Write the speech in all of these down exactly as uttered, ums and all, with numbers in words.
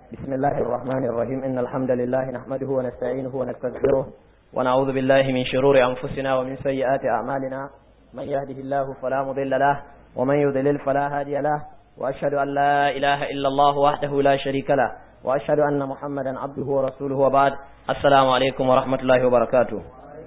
بسم الله الرحمن الرحيم إن الحمد لله نحمده ونستعينه ونستغفره ونعوذ بالله من شرور أنفسنا ومن سيئات أعمالنا من يهده الله فلا مضل له ومن يضلل فلا هادي له وأشهد أن لا إله إلا الله وحده لا شريك له وأشهد أن محمدا عبده ورسوله وبعد السلام عليكم ورحمة الله وبركاته.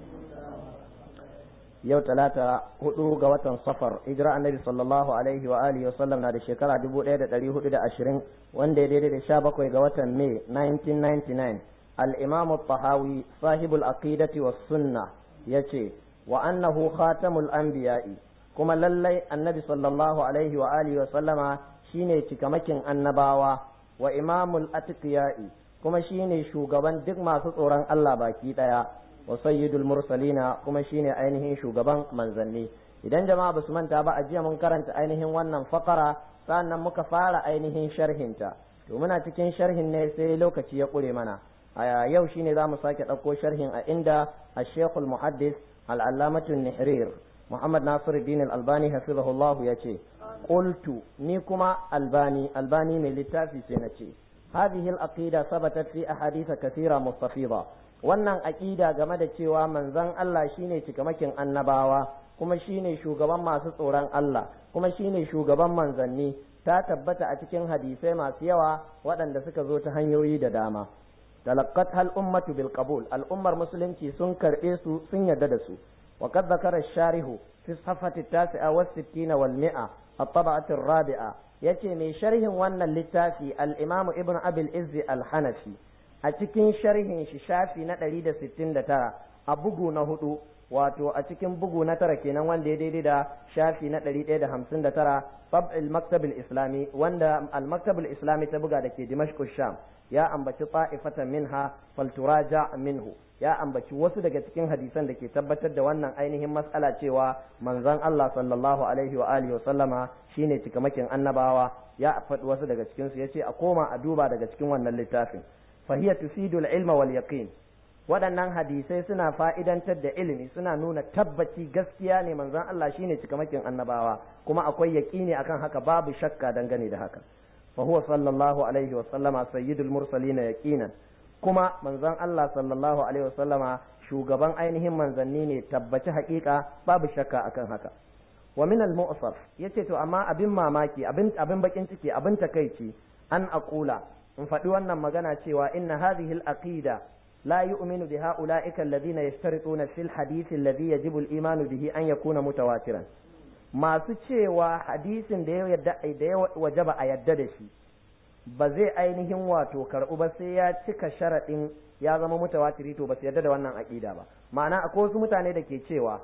yau talata hudu ga watan safar hijira annabi sallallahu alaihi wa alihi wasallam na da shekara dubu ɗaya da ɗari hudu da ashirin wanda ya daidai da sha bakwai ga watan mai nineteen ninety-nine. al-imam at-tahawi sahibul aqidati was sunnah yace wa annahu khatamul anbiya'i kuma lallai annabi sallallahu alaihi wa alihi wasallama shine cikamakin annabawa wa imamul atqiya'i kuma shine shugaban duk masu tsoron Allah baki daya wa sayyidul mursalina kuma shine ainihin shugaban manzanni. Idan jama'a basu manta ba a jiya mun karanta ainihin wannan fakara sannan muka fara ainihin sharhinta to muna cikin sharhin ne sai lokaci ya kure mana a yau shine zamu sake dauko sharhin a inda al-Sheikh al-Muhaddis al-Allamatu an-Nihrir Muhammad Nasiruddin al-Albani hafizahullah yace qultu ni kuma albani albani mai littafi sai nace hadhihi al-aqida sabatat fi ahadith kathira mustafida wannan aqida game da cewa manzon Allah shine cikamakin annabawa kuma shine shugaban masu tsoron Allah kuma shine shugaban manzanni ta tabbata a cikin hadisai masu yawa waɗanda suka zo ta hanyoyi da dama. talaqqat hal ummatu bil qabul al ummar musulunci sun karbe su sun yarda da su wa qad zakara ash-sharihu fi safhati at-tasi'a wa sittina wal mi'a at-tab'ati ar-rabi'a yace mai sharhin wannan littafi al-imam ibn abil izzi al-hanafi a cikin sharhin shi shafi na ɗari da sittin da tara a bugu na hudu wato a cikin bugu na tara kenan wanda ya daidai da shafi na ɗari ɗaya da hamsin da tara tab'il maktab islami wanda al-maktab islami ta buga da ke Dimashq Sham ya ambaci ta'ifatan minha falturaja minhu ya ambaci wasu daga cikin hadisan da ke tabbatar da wannan ainihin mas'ala cewa manzon Allah sallallahu alaihi wa alihi wa sallama shine cikamakin annabawa ya faɗi wasu daga cikin su yace a koma a duba daga cikin wannan littafin فهي تفيد العلم واليقين waɗannan hadisai suna fa'idantar da ilimi suna nuna tabbaci gaskiya ne manzon Allah shine cikamakin annabawa kuma akwai yaƙini akan haka babu shakka dangane da haka fa huwa sallallahu alaihi wa sallama sayyidul mursalin yaqinan kuma manzon Allah sallallahu alaihi wa sallama shugaban ainihin manzanni ne tabbaci haƙiƙa babu shakka akan haka wa min al mu'saf yace to amma abin mamaki abin abin bakin ciki abin takeici an aqula in faɗi wannan magana cewa inna hadhihi al-aqida la yu'minu bi ha'ula'ika alladhina yashtarituna fil hadith alladhi yajibu al-iman bihi an yakuna mutawatiran masu cewa hadisin da ya yadda da ya wajaba a yadda da shi ba zai ainihin wato karɓu ba sai ya cika sharadin ya zama mutawatiri to ba su yadda da wannan aqida ba ma'ana akwai wasu mutane da ke cewa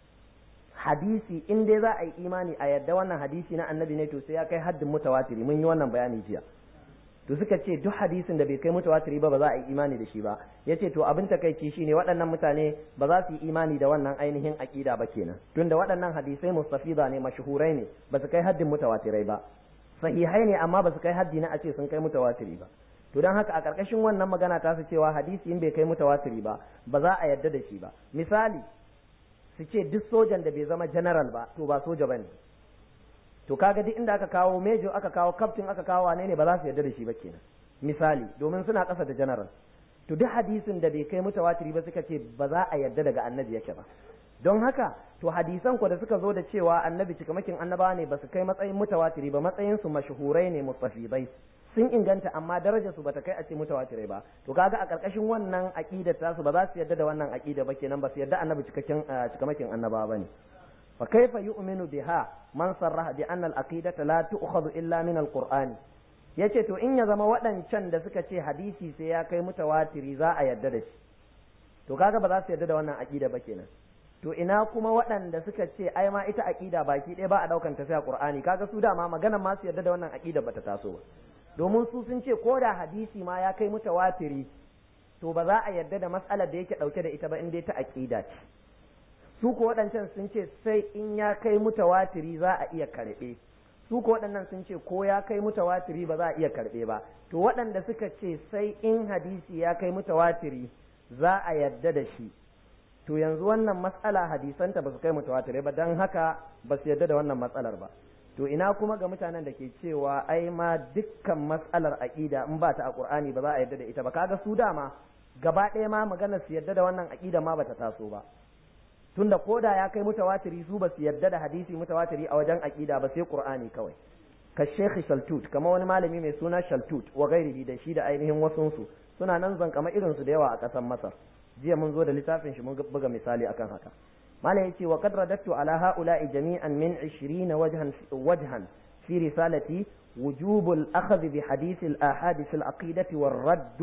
hadisi in dai za a yi imani a yadda wannan hadisi na annabi ne to sai ya kai haddin mutawatiri mun yi wannan bayani jiya to suka ce duk hadisin da bai kai mutawatiri ba ba za a yi imani da shi ba yace to abin takeici shine waɗannan mutane ba za su yi imani da wannan ainihin aqida ba kenan tunda waɗannan hadisai mustafida ne mashhurai ne ba su kai haddin mutawatirai ba sahihai ne amma ba su kai haddi na a ce sun kai mutawatiri ba to dan haka a karkashin wannan magana ta su cewa hadisi in bai kai mutawatiri ba ba za a yarda da shi ba misali su ce duk sojan da bai zama general ba to ba soja bane to kaga duk inda aka kawo major aka kawo captain aka kawo wane ne ba za su yarda da shi ba kenan misali domin suna ƙasa da general to duk hadisin da bai kai mutawatiri ba suka ce ba za a yarda daga annabi yake ba don haka to hadisan ko da suka zo da cewa annabi cikamakin annabawa ne ba su kai matsayin mutawatiri ba matsayin su mashhurai ne mustafidai sun inganta amma darajar su bata kai a ce mutawatirai ba to kaga a karkashin wannan aqidar tasu ba za su yarda da wannan aqida ba kenan ba su yarda annabi cikakken cikamakin annabawa bane فكيف يؤمن بها من صرح بأن العقيدة لا تؤخذ إلا من القرآن yace to in ya zama waɗancan da suka ce hadisi sai ya kai mutawatiri za a yarda da shi to kaga ba za su yarda da wannan aqida ba kenan to ina kuma waɗanda suka ce ai ma ita aqida baki ɗaya ba a daukan ta sai a Qur'ani kaga su dama maganar ma su yarda da wannan aqida bata taso ba domin su sun ce ko da hadisi ma ya kai mutawatiri to ba za a yarda da mas'alar da yake dauke da ita ba in dai ta aqida ce su ko waɗancan sun ce sai in ya kai mutawatiri za a iya karɓe su ko waɗannan sun ce ko ya kai mutawatiri ba za a iya karɓe ba to waɗanda suka ce sai in hadisi ya kai mutawatiri za a yarda da shi to yanzu wannan matsala hadisanta ba su kai mutawatiri ba don haka ba su yarda da wannan matsalar ba to ina kuma ga mutanen da ke cewa ai ma dukkan mas'alar aqida in ba ta a Qur'ani ba za a yarda da ita ba, kaga su dama gaba ɗaya ma maganar su yarda da wannan aqida ma bata taso ba, tunda koda ya kai mutawatiri su ba su yarda da hadisi mutawatiri a wajen aqida ba sai Qur'ani kawai. ka Sheikh Shaltut, kama wani malami mai suna Shaltut wa gairihi da shi da ainihin wasunsu suna nan zankama irin su da yawa a ƙasar Masar. Jiya mun zo da littafin shi mun buga misali akan haka. malam yace wa qad radattu ala haula'i jami'an min ishirin wajhan wajhan fi risalati wujubul akhdh bi hadith al ahad fi al aqidati war radd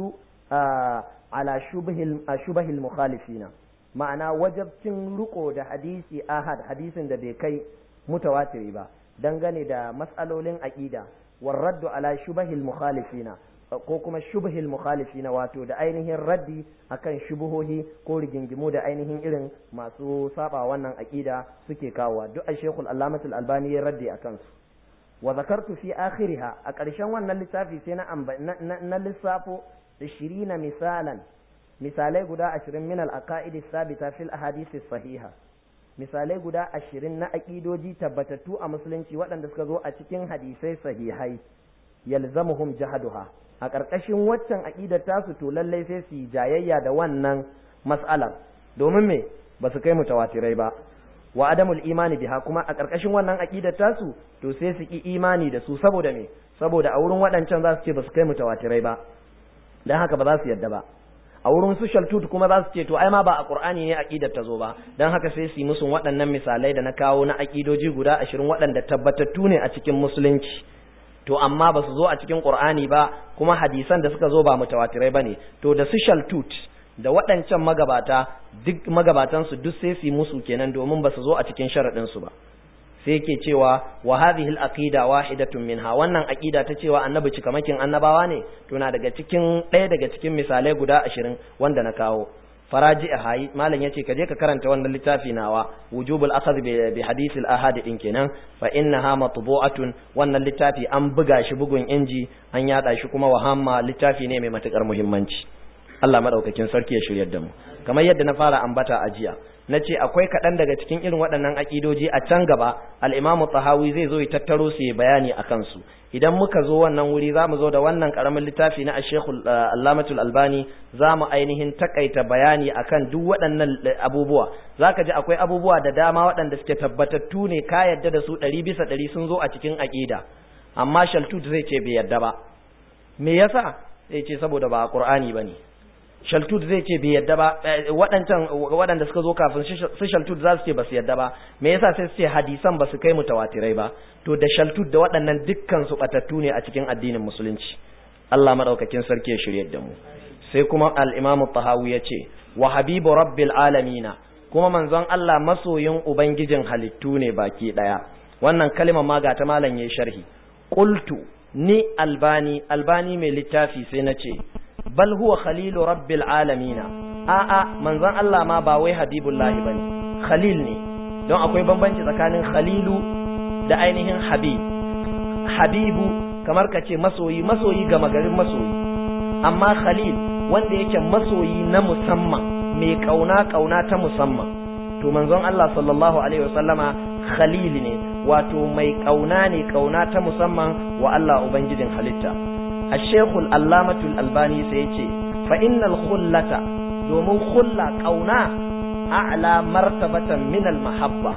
ala shubhil shubhil mukhalifina, ma'ana wajabcin riko da hadisi ahad, hadisin da bai kai mutawatiri ba dangane da mas'alolin aqida, war radd ala shubhil mukhalifina ko kuma shubhil mukhalifina, wato da ainihin raddi akan shubuhohi ko rigingimu da ainihin irin masu saba wannan aqida suke kawowa. Duk a Sheikhul Allamatul Albani ya raddi akan su. Wa zakartu fi akhiriha, a ƙarshen wannan littafi sai na na lissafo ishirin misalan, misalai guda ashirin min al-aqaid as-sabita fil ahadith as-sahiha, misalai guda ashirin na aqidoji tabbatattu a musulunci waɗanda suka zo a cikin hadisai sahihai, yalzamuhum jahaduha, a ƙarƙashin waccan aƙidar tasu to lallai sai su yi jayayya da wannan mas'alar, domin me ba su kai mutawatirai ba, wa adamul imani biha, kuma a ƙarƙashin wannan aƙidar tasu to sai su ki imani da su, saboda me saboda a wurin waɗancan za su ce ba su kai mutawatirai ba, dan haka ba za su yadda ba. A wurin su Shaltut kuma za su ce to ai ma ba a Qur'ani ne aqidar ta zo ba, dan haka sai su yi musu waɗannan misalai da na kawo na aƙidoji guda ashirin waɗanda tabbatattu ne a cikin musulunci, to amma ba su zo a cikin Qur'ani ba, kuma hadisan da suka zo ba mutawatirai bane. To da su Shaltut da waɗancan magabata, duk magabatan su duk sai su yi musu kenan, domin ba su zo a cikin sharadin su ba. Sai yake cewa wa hadhihi al-aqida wahidatun minha, wannan aqida ta cewa annabi cikamakin annabawa ne, to na daga cikin ɗaya daga cikin misalai guda ashirin wanda na kawo. Faraji a hayi malam yace ka je ka karanta wannan littafi nawa wujubul akhadh bi hadith al ahad din kenan, fa innaha matbu'atun, wannan littafi an buga shi bugun inji an yada shi kuma wahamma, littafi ne mai matukar muhimmanci. Allah madaukakin sarki ya shiryar da mu. Kamar yadda na fara ambata a jiya, nace akwai kaɗan daga cikin irin waɗannan aƙidoji a can gaba al-Imam Tahawi zai zo ya tattaro su ya bayani akan su. Idan muka zo wannan wuri za mu zo da wannan ƙaramin littafi na Sheikhul Allamatul Albani, za mu ainihin takaita bayani akan duk waɗannan abubuwa. Zaka ji akwai abubuwa da dama waɗanda suke tabbatattu ne, ka yadda da su ɗari bisa ɗari sun zo a cikin aƙida, amma Shaltut zai ce bai yadda ba. Me yasa? Zai ce saboda ba a Qur'ani bane. Shaltut zai ce bai yadda ba, waɗancan waɗanda suka zo kafin su Shaltut za su ce ba su yadda ba. Me yasa? sai su ce hadisan ba su kai mutawatirai ba. To da Shaltut da waɗannan dukkan su batattu ne a cikin addinin musulunci. Allah madaukakin sarki ya shirye da mu. Sai kuma al-Imam Tahawi ya ce wa habibu rabbil alamina, kuma manzon Allah masoyin ubangijin halittu ne baki daya. Wannan kalmar ma ga ta malam yayi sharhi. Qultu ni albani albani mai littafi sai na ce bal huwa khalilu rabbil alamina, a'a manzon Allah ma ba wai habibullahi bane, khalil ne. Don akwai bambanci tsakanin khalilu da ainihin habib. Habibu kamar ka ce masoyi, masoyi ga magarin masoyi, amma khalil wanda yake masoyi na musamman, mai kauna kauna ta musamman. To manzon Allah sallallahu alaihi wasallama khalil ne, wato mai kauna ne, kauna ta musamman wa Allah ubangijin halitta. الشيخ العلامة الألباني سيتي فإن الخلة دومن خلة قونا أعلى مرتبة من المحبة،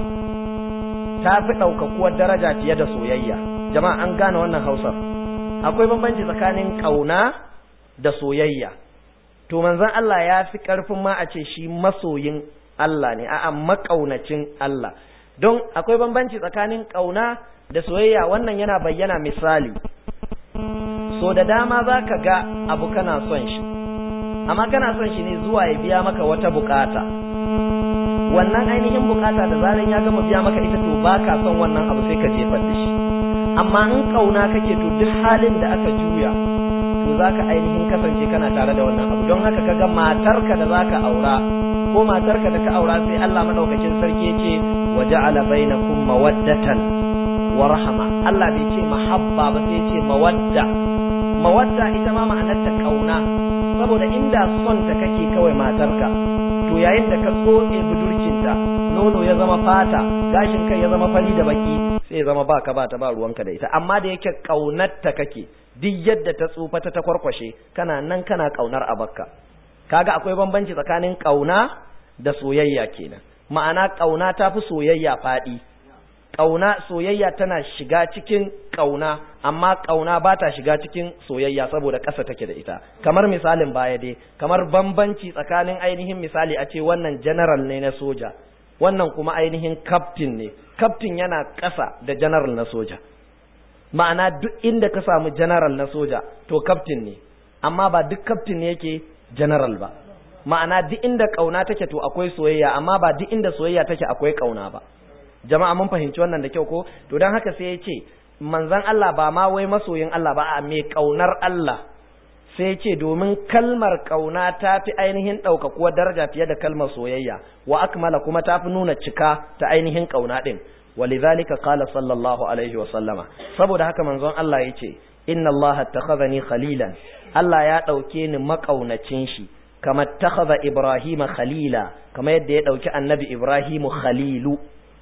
تافت أو كقوة درجة يد سويا. جماعة أنقان وانا هوصر أقول بمبنجي زكانين قونا da soyayya. To manzon Allah ya fi ƙarfin ma a ce shi masoyin Allah ne, a'a makaunacin Allah. Don akwai bambanci tsakanin ƙauna da soyayya, wannan yana bayyana misali. So da dama za ka ga abu kana son shi, amma kana son shi ne zuwa ya biya maka wata bukata. Wannan ainihin bukata da zaran ya gama biya maka ita, to ba ka son wannan abu sai ka jefar da shi. Amma in kauna kake, to duk halin da aka juya to za ka ainihin kasance kana tare da wannan abu. Don haka kaga matarka da za ka aura ko matarka da ka aura, sai Allah madaukakin sarki ya ce wa ja'ala bainakum mawaddatan wa rahama. Allah bai ce mahabba ba, sai ya ce mawadda. Mawadda ita ma ma'anarta kauna, saboda inda son ta kake kawai matarka, to to yayin da ka tsotse budurcinta nono ya zama fata gashin kai ya zama fari da baki sai ya zama baka ba ta ba ruwanka da ita amma da yake kaunarta kake duk yadda ta tsufa ta takwarkwashe kana nan kana kaunar abakka kaga akwai bambanci tsakanin kauna da soyayya kenan ma'ana kauna ta fi soyayya faɗi kauna soyayya tana shiga cikin kauna amma kauna ba ta shiga cikin soyayya saboda ƙasa take da ita kamar misalin baya dai kamar bambanci tsakanin ainihin misali a ce wannan general ne na soja wannan kuma ainihin captain ne captain yana ƙasa da general na soja ma'ana duk inda ka samu general na soja to captain ne amma ba duk captain ne yake general ba ma'ana duk inda kauna take to akwai soyayya amma ba duk inda soyayya take akwai kauna ba jama'a mun fahimci wannan da kyau ko to dan haka sai ya ce manzon Allah ba ma wai masoyin Allah ba a mai kaunar Allah sai ya ce domin kalmar kauna ta fi ainihin ɗaukakuwar daraja fiye da kalmar soyayya wa akmala kuma ta fi nuna cika ta ainihin kauna din walidhalika qala sallallahu alaihi wa sallama saboda haka manzon Allah ya ce inna Allah attakhadhani khalilan Allah ya dauke ni makaunacin shi kama takhadha Ibrahim khalila kama yadda ya dauki annabi Ibrahim khalilu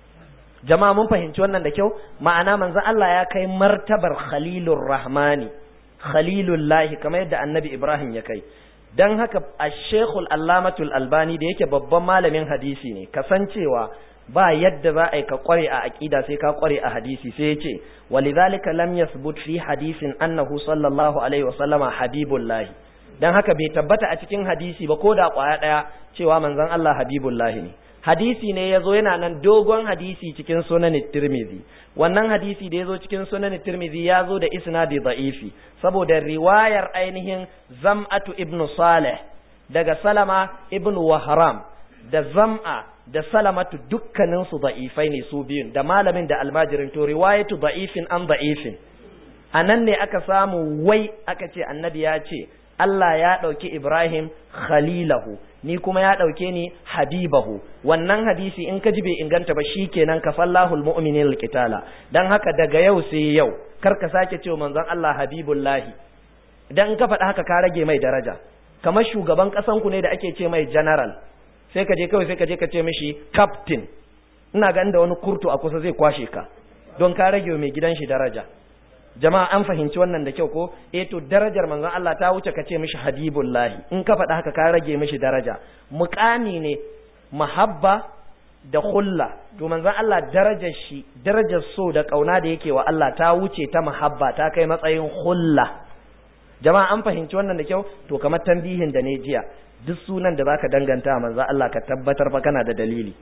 jama'a mun fahimci wannan da kyau ma'ana manzon Allah ya kai martabar khalilur rahmani khalilullahi kamar yadda annabi Ibrahim ya kai dan haka ash-shaykh al-allamatul albani da yake babban malamin hadisi ne kasancewa ba yadda za a yi ka kware a aqida sai ka kware a hadisi sai ya ce walidhalika lam yathbut fi hadisin annahu sallallahu alaihi wasallama habibullahi dan haka bai tabbata a cikin hadisi ba ko da kwaya daya cewa manzon Allah habibullahi ne hadisi ne yazo yana nan dogon hadisi cikin sunan Tirmidhi wannan hadisi da yazo cikin sunan Tirmidhi yazo da isnadi da'ifi saboda riwayar ainihin Zam'atu ibn Salih daga Salama ibn Wahram da Zam'a da Salamatu dukkanin su da'ifai ne su biyun da malamin da almajirin to riwayatu da'ifin an da'ifin anan ne aka samu wai aka ce annabi ya ce Allah ya ɗauki Ibrahim khalilahu ni kuma ya ɗauke ni habibahu wannan hadisi in ka ji bai inganta ba shikenan kafallahu almu'minin alqitala dan haka daga yau sai yau kar ka sake cewa manzon Allah habibullahi idan in ka faɗa haka ka rage mai daraja kamar shugaban ƙasan ku ne da ake ce mai general sai ka je kawai sai ka je ka ce mishi captain ina ga inda wani kurtu a kusa zai kwashe ka don ka rage mai gidan shi daraja jama'a an fahimci wannan da kyau ko eh to darajar manzon Allah ta wuce ka ce mishi habibullahi in ka faɗa haka ka rage mishi daraja muqami ne mahabba da khulla to manzon Allah darajar shi darajar so da kauna da yake wa Allah ta wuce ta mahabba ta kai matsayin khulla jama'a an fahimci wannan da kyau to kamar tambihin da ne jiya duk sunan da zaka danganta manzon Allah ka tabbatar fa kana da dalili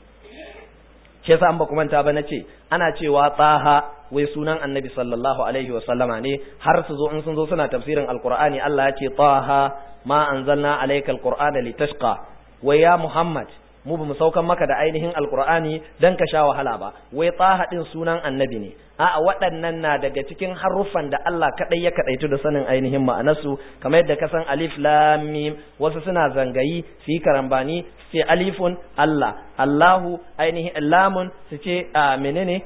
shi yasa an ba kuma ta ba nace ana cewa tsaha wai sunan annabi sallallahu alaihi wa sallama ne har su zo in sun zo suna tafsirin alqur'ani Allah ya ce taha ma anzalna alaykal qur'ana litashqa wai ya muhammad mu bamu saukan maka da ainihin alqur'ani dan ka sha wahala ba wai taha din sunan annabi ne a'a waɗannan na daga cikin haruffan da Allah kadai ya kadaitu da sanin ainihin ma'anarsu kamar yadda ka san alif lam mim wasu suna zangayi su yi karambani su ce alifun Allah Allahu ainihin lamun su ce a menene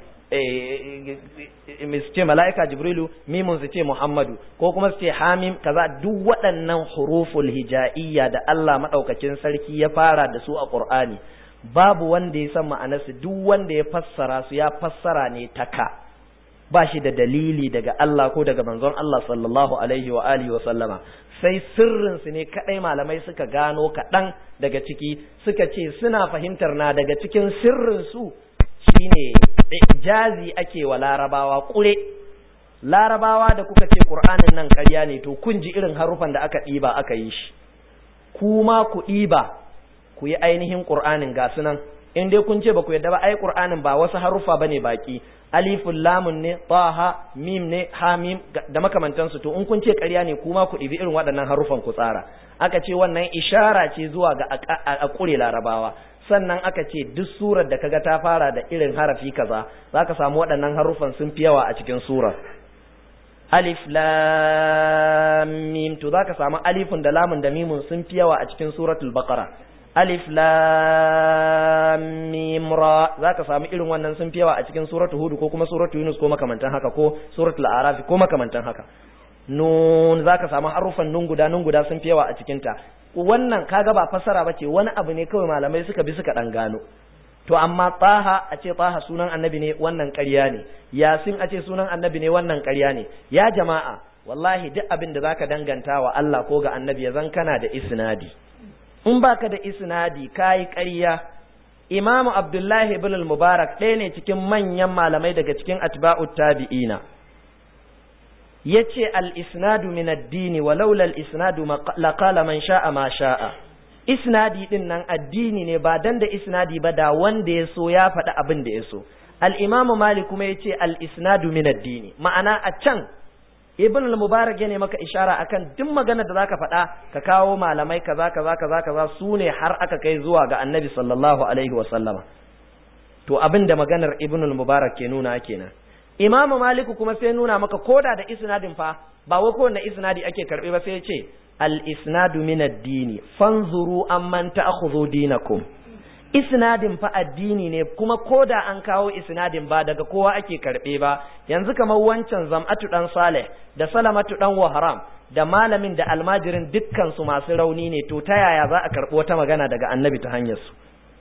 su ce mala'ika jibrilu mimun su ce muhammadu ko kuma su ce hamim kaza duk waɗannan huruful hija'iyya da Allah madaukakin sarki ya fara da su a Qur'ani babu wanda ya san ma'anarsu duk wanda ya fassara su ya fassara ne taka ba shi da dalili daga Allah ko daga manzon Allah sallallahu alaihi wa alihi wa sallama sai sirrin su ne kadai malamai suka gano kaɗan daga ciki suka ce suna fahimtar na daga cikin sirrin su shine ijazi ake wa larabawa kure larabawa da kuka ce Qur'anin nan ƙarya ne to kun ji irin harufan da aka ɗiba aka yi shi kuma ku ɗiba ku yi ainihin Qur'anin ga sunan in dai kun ce ba ku yadda ba ai Qur'anin ba wasu harufa bane baki alifun lamun ne taha mim ne ha mim da makamantansu to in kun ce ƙarya ne kuma ku ɗibi irin waɗannan harufan ku tsara aka ce wannan ishara ce zuwa ga a ƙure larabawa sannan aka ce duk surar da kaga ta fara da irin harafi kaza zaka samu waɗannan harufan sun fi yawa a cikin surar alif lam mim to zaka samu alifun da lamun da mimun sun fi yawa a cikin suratul baqara alif lam mim ra zaka samu irin wannan sun fi yawa a cikin suratul hud ko kuma suratul yunus ko makamantan haka ko suratul a'raf ko makamantan haka nun zaka samu harufan nun guda nun guda sun fi yawa a cikin ta wannan kaga ba fasara bace wani abu ne kawai malamai suka bi suka dan gano to amma taha a ce taha sunan annabi ne wannan ƙarya ne yasin a ce sunan annabi ne wannan ƙarya ne ya jama'a wallahi duk abin da zaka danganta wa Allah ko ga annabi ya zan kana da isnadi in baka da isnadi kai ƙarya imamu abdullahi ibn al-mubarak ɗaya ne cikin manyan malamai daga cikin atba'ut tabi'ina yace al-isnadu min ad-din wa laula al-isnadu laqala man sha'a ma sha'a isnadi din nan addini ne ba dan da isnadi ba da wanda ya so ya faɗi abin da ya so al-imamu malik kuma yace al-isnadu min ad-din ma'ana a can ibn al-mubarak ya ne maka ishara akan duk magana da zaka faɗa ka kawo malamai kaza kaza kaza kaza su ne har aka kai zuwa ga annabi sallallahu alaihi wa sallama to abinda maganar ibn al-mubarak ke nuna kenan imam malik kuma sai nuna maka koda da isnadin fa ba wai kowanne isnadi ake karbe ba sai ya ce al-isnadu min ad-din fanzuru amman ta'khudhu dinakum isnadin fa addini ne kuma koda an kawo isnadin ba daga kowa ake karbe ba yanzu kamar wancan zam'atu dan salih da salamatu dan wahram da malamin da almajirin dukkan su masu rauni ne to ta yaya za a karbo wata magana daga annabi ta hanyar su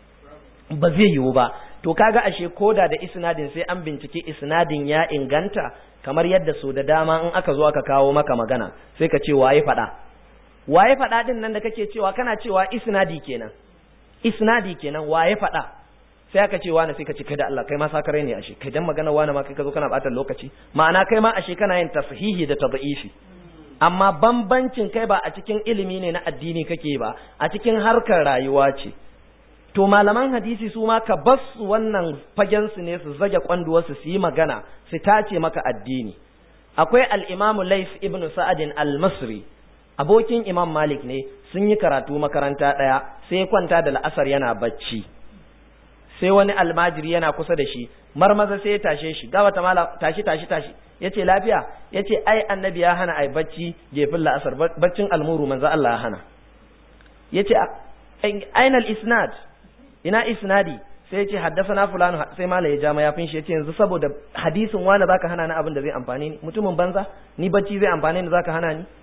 ba zai yiwu ba to kaga ashe koda da isnadin sai an bincike isnadin ya inganta kamar yadda so da dama in aka zo aka kawo maka magana sai ka ce waye fada waye fada din nan da kake cewa kana cewa isnadi kenan isnadi kenan waye faɗa sai aka ce wani sai ka ce kai da Allah kai ma sakare ne ashe kai dan magana wani ma kai ka zo kana bata lokaci ma'ana kai ma ashe kana yin tashihi da tad'ifi amma bambancin kai ba a cikin ilimi ne na addini kake ba a cikin harkar rayuwa ce to malaman hadisi su ma ka bas wannan fagen su ne su zage kwanduwar su yi magana su tace maka addini akwai al-Imam Lays ibn Sa'ad al-Masri abokin Imam Malik ne sun yi karatu makaranta ɗaya sai ya kwanta da la'asar yana bacci sai wani almajiri yana kusa da shi marmaza sai ya tashe shi ga wata mala tashi tashi tashi yace lafiya yace ai annabi ya hana ai bacci gefin la'asar baccin almuru manzo Allah ya hana yace aina al-isnad ina isnadi sai yace haddathana fulan sai mala ya jama yafin shi yace yanzu saboda hadisin wani zaka hana ni abin da zai amfane ni mutumin banza ni bacci zai amfane ni zaka hana ni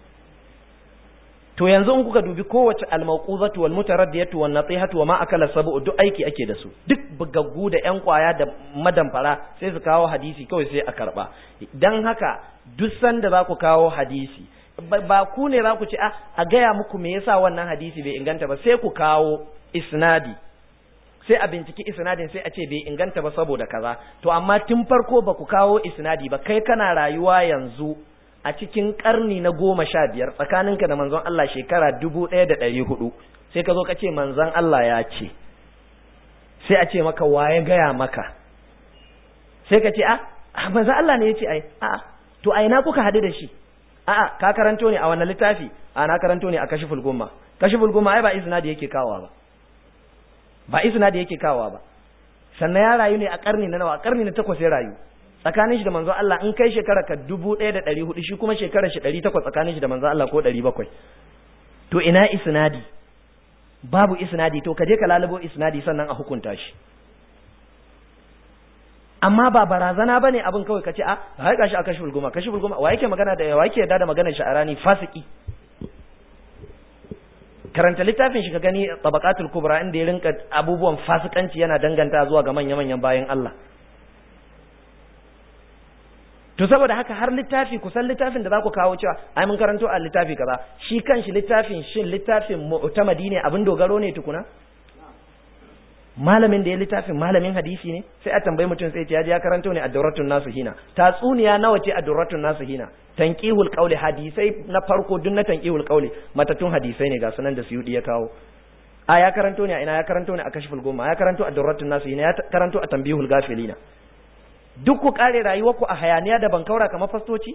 to yanzu in kuka dubi kowace al-mawquzatu wal mutaraddiyatu wan natihatu wa ma akala sabu duk aiki ake da su duk bugaggu da yan kwaya da madamfara sai su kawo hadisi kawai sai a karba dan haka duk sanda za ku kawo hadisi ba ku ne za ku ce a gaya muku me yasa wannan hadisi bai inganta ba sai ku kawo isnadi sai a binciki isnadin sai a ce bai inganta ba saboda kaza to amma tun farko ba ku kawo isnadi ba kai kana rayuwa yanzu a cikin karni na goma sha biyar tsakaninka da manzon Allah shekara dubu ɗaya da ɗari hudu sai ka zo ka ce manzon Allah ya ce sai a ce maka waye gaya maka sai ka ce a manzon Allah ne ya ce ai a to a ina kuka haɗu da shi a ka karanto ne a wannan littafi a na karanto ne a kashiful gumma kashiful gumma ai ba isnadi yake kawowa ba ba isnadi yake kawowa ba sannan ya rayu ne a karni na nawa karni na takwas ya rayu tsakanin shi da manzon Allah in kai shekara ka dubu ɗaya da ɗari hudu shi kuma shekara shi ɗari takwas tsakanin shi da manzon Allah ko ɗari bakwai to ina isnadi babu isnadi to ka je ka lalubo isnadi sannan a hukunta shi amma ba barazana bane abin kawai ka ce a hai gashi a kashi bulguma kashi bulguma wa yake magana da wa yake yarda da maganar sha'arani fasiki karanta littafin shi ka gani tabaqatul kubra inda ya rinka abubuwan fasikanci yana danganta zuwa ga manya-manyan bayan Allah to saboda haka har littafi kusan littafin da za ku kawo cewa ai mun karanto a littafi kaza shi kanshi littafin shin littafin mu'tamadi ne abin dogaro ne tukuna malamin da ya littafin malamin hadisi ne sai a tambayi mutum sai ya ji ya karanto ne ad-durratun nasihina tatsuniya nawa ce ad-durratun nasihina tanqihul qawli hadisai na farko dun na tanqihul qawli matatun hadisai ne ga sunan da Suyudi ya kawo a ya karanto ne a ina ya karanto ne a kashful gumma ya karanto ad-durratun nasihina ya karanto a tanbihul gafilina duk ku kare rayuwarku a hayaniya da bankaura kamar fastoci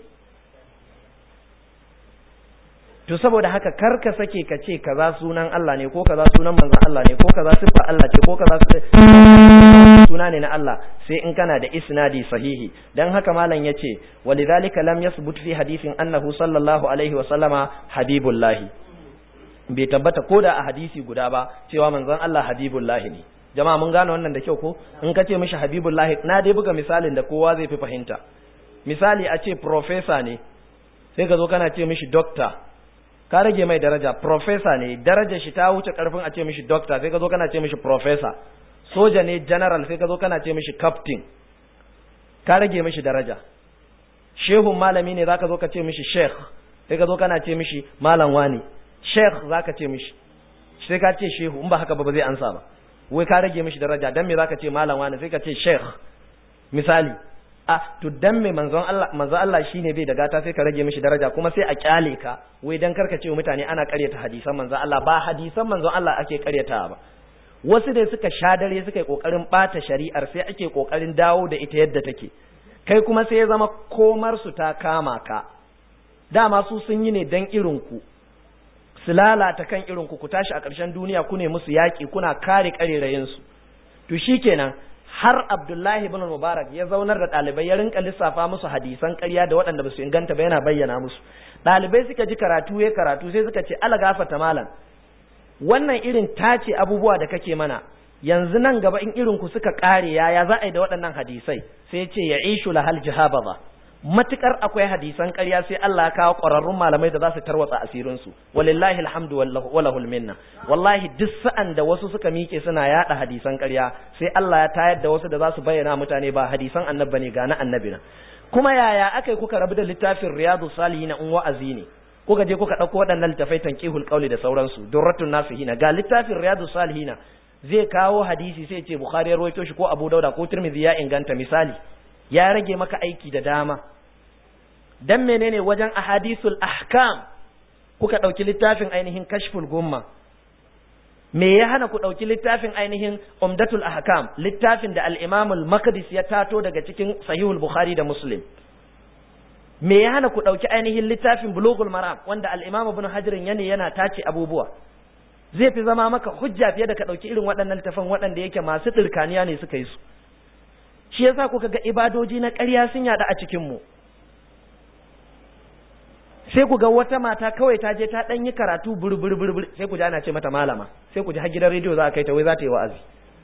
to saboda haka kar ka sake ka ce kaza sunan Allah ne ko kaza sunan manzon Allah ne ko kaza sifa Allah ce ko kaza suna ne na Allah sai in kana da isnadi sahihi dan haka malam yace walidhalika lam yasbut fi hadithin annahu sallallahu alaihi wa sallama habibullah bai tabbata koda a hadisi guda ba cewa manzon Allah habibullah ne jama'a mun gane wannan da kyau ko in ka ce mishi habibullahi na dai buga misalin da kowa zai fi fahimta misali a ce professor ne sai ka zo kana ce mishi doctor ka rage mai daraja. Professor ne, darajar shi ta wuce karfin a ce mishi doctor sai ka zo kana ce mishi professor. Soja ne general sai ka zo kana ce mishi captain, ka rage mishi daraja. Shehun malami ne zaka zo ka ce mishi sheikh sai ka zo kana ce mishi malam wani. Sheikh zaka ce mishi sai ka ce shehu, in ba haka ba ba zai ansa ba. Wai ka rage mishi daraja, dan me zaka ce malam wani sai ka ce sheikh misali. a to dan me manzon Allah manzon Allah shine bai da gata sai ka rage mishi daraja kuma sai a kyale ka wai dan karka ce mutane ana karyata hadisan manzon Allah. Ba hadisan manzon Allah ake karyata ba, wasu dai suka sha dare suka yi kokarin bata shari'ar sai ake kokarin dawo da ita yadda take, kai kuma sai ya zama komar su ta kama ka. Dama su sun yi ne dan irin ku su lalata kan irin ku ku tashi a ƙarshen duniya ku ne musu yaƙi kuna kare karerayen su. To shikenan har Abdullahi ibn Mubarak ya zaunar da ɗalibai ya rinka lissafa musu hadisan ƙarya da waɗanda ba su inganta ba yana bayyana musu. Ɗalibai suka ji karatu ya karatu sai suka ce ala gafata malam, wannan irin tace abubuwa da kake mana yanzu nan gaba in irin ku suka ƙare yaya za a yi da waɗannan hadisai? Sai ya ce ya ishu lahal jihabaza, matukar akwai hadisan ƙarya sai Allah ya kawo ƙwararrun malamai da za su tarwatsa asirin su. Walillahi alhamdu walahul minna. Wallahi duk sa'an da wasu suka mike suna yada hadisan ƙarya sai Allah ya tayar da wasu da za su bayyana mutane ba hadisan annabi ne ga na annabi na. Kuma yaya akai kuka rabu da littafin Riyadus Salihin in wa'azi ne? Kuka je kuka dauko waɗannan littafai tanqihul qawli da sauransu, durratun nasihina. Ga littafin Riyadus Salihin zai kawo hadisi sai ce Bukhari ya rawaito shi ko Abu Dauda ko Tirmidhi ya inganta misali. Ya rage maka aiki da dama. Dan menene wajen ahadithul ahkam kuka dauki littafin ainihin kashful gumma? Me ya hana ku dauki littafin ainihin umdatul ahkam, littafin da al-Imam al-Maqdisi ya tato daga cikin sahihul Bukhari da Muslim? Me ya hana ku dauki ainihin littafin bulughul maram wanda al-Imam Ibn Hajar yana yana tace abubuwa? Zai fi zama maka hujja fiye da ka dauki irin waɗannan littafan waɗanda yake masu dirkaniya ne suka yi su. Shi yasa kuka ga ibadoji na ƙarya sun yada a cikin mu. Sai ku ga wata mata kawai ta je ta dan yi karatu burburbur sai ku ji ana ce mata malama, sai ku ji har gidan rediyo za a kai ta wai za ta yi wa'azi.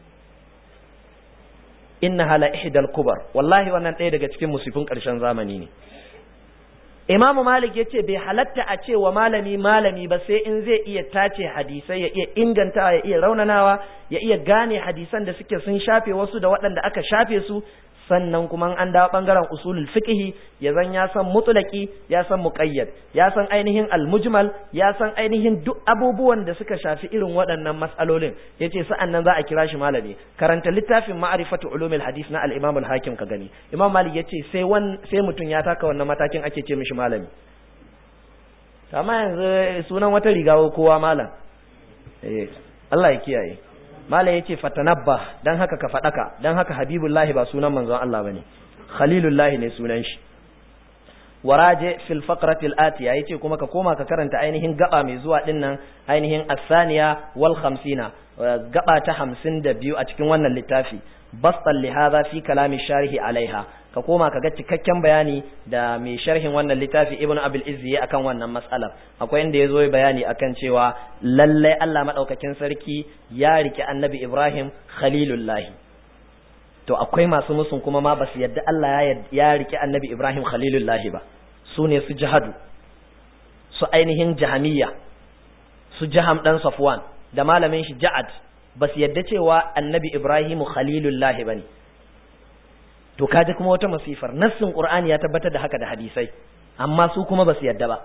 Innaha la ihdal kubar, wallahi wannan ɗaya daga cikin musifin ƙarshen zamani ne. Imam Malik yace bai halatta a ce wa malami malami ba sai in zai iya tace hadisai, ya iya inganta, ya iya raunanawa, ya iya gane hadisan da suke sun shafe wasu da waɗanda aka shafe su, sannan kuma an dawo bangaren usulul fiqh ya zan ya san mutlaqi, ya san muqayyad, ya san ainihin al-mujmal, ya san ainihin duk abubuwan da suka shafi irin waɗannan mas'alolin. Yace sa'annan za a kira shi malami. Karanta littafin ma'rifatu ulumil hadith na al-Imam al-Hakim ka gani. Imam Malik yace sai wan sai mutun ya taka wannan matakin ake ce mishi malami. Amma yanzu sunan wata riga kowa malam. Eh Allah ya kiyaye. Malam yace fatanabba, dan haka ka fadaka, dan haka habibullahi ba sunan manzon Allah bane, khalilullahi ne sunan shi. Waraje fil faqrati al-atiya yace kuma ka koma ka karanta ainihin gaba mai zuwa dinnan ainihin as-saniya wal khamsina, gaba ta hamsin da biyu a cikin wannan littafi. Bastan li hadha fi kalami sharhi alaiha, ka koma ka ga cikakken bayani da mai sharhin wannan littafi Ibn Abil Izzi akan wannan mas'alar. Akwai inda yazo bayani akan cewa lalle Allah madaukakin sarki ya rike Annabi Ibrahim khalilullahi. To akwai masu musun kuma ma basu yadda Allah ya rike Annabi Ibrahim khalilullahi ba. Su ne su jahadu, su ainihin jahamiyya, su jaham dan Safwan da malamin shi Ja'ad, basu yadda cewa Annabi Ibrahim khalilullahi bane. To kaje kuma wata masifar, nassin Qur'ani ya tabbatar da haka da hadisai, amma su kuma basu yadda ba.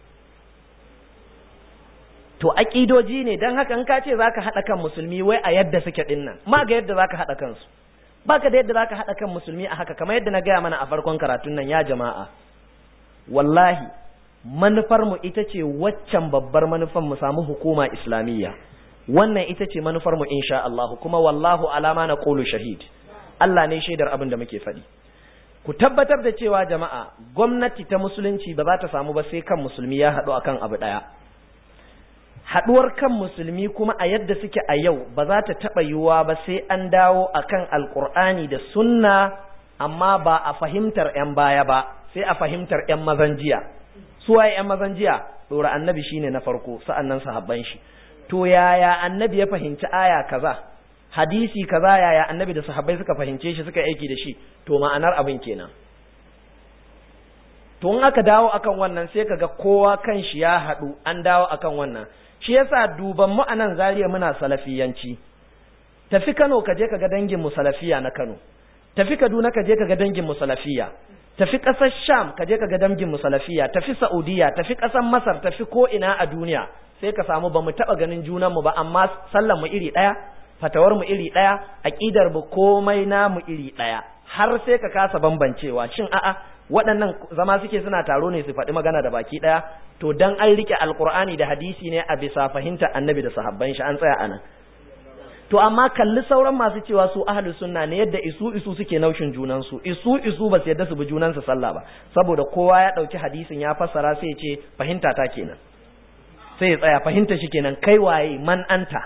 To aqidoji ne, dan haka in ka ce zaka hada kan musulmi wai a yadda suke dinnan, ma ga yadda zaka hada kansu. Baka da yadda zaka hada kan musulmi a haka, kamar yadda na gaya mana a farkon karatun nan ya jama'a. Wallahi manufar mu ita ce waccan babbar manufar mu samu hukuma islamiyya. Wannan ita ce manufar mu insha Allah, kuma wallahu alama na qulu shahid. Allah ne shaidar abin da muke faɗi. Ku tabbatar da cewa jama'a gwamnati ta musulunci ba za ta samu ba sai kan musulmi ya haɗu akan abu ɗaya. Haɗuwar kan musulmi kuma a yadda suke a yau ba za ta taɓa yiwuwa ba sai an dawo akan alƙur'ani da sunna, amma ba a fahimtar 'yan baya ba, sai a fahimtar 'yan mazan jiya. Su waye 'yan mazan jiya? Ɗora annabi shine na farko, sa'annan sahabban shi. To yaya annabi ya fahimci aya kaza? Hadisi kaza yaya annabi da sahabbai suka fahimce shi suka aiki da shi? To ma'anar abin kenan. to in aka dawo akan wannan sai kaga kowa kan shi ya haɗu an dawo akan wannan. Shi yasa duban mu anan Zaria muna salafiyanci. Tafi Kano ka je kaga dangin mu salafiya na Kano. Tafi Kaduna ka je kaga dangin mu salafiya. Tafi ƙasar Sham ka je kaga dangin mu salafiya. Tafi Saudiya, tafi ƙasar Masar, tafi ko ina a duniya sai ka samu bamu taɓa ganin junan mu ba amma sallan mu iri ɗaya, fatawar mu iri ɗaya, aqidar mu komai namu iri ɗaya. Har sai ka kasa bambancewa shin a'a waɗannan zama suke suna taro ne su faɗi magana da baki ɗaya, to dan an rike alqur'ani da hadisi ne a bisa fahimta annabi da sahabban shi an tsaya anan. To amma kalli sauran masu cewa su ahlus sunna ne yadda isu isu suke naushin junan su, isu isu ba su yadda su bi junan su sallah ba, saboda kowa ya dauki hadisin ya fassara sai ya ce fahimta ta kenan, sai ya tsaya fahimta shi kenan, kai waye man anta.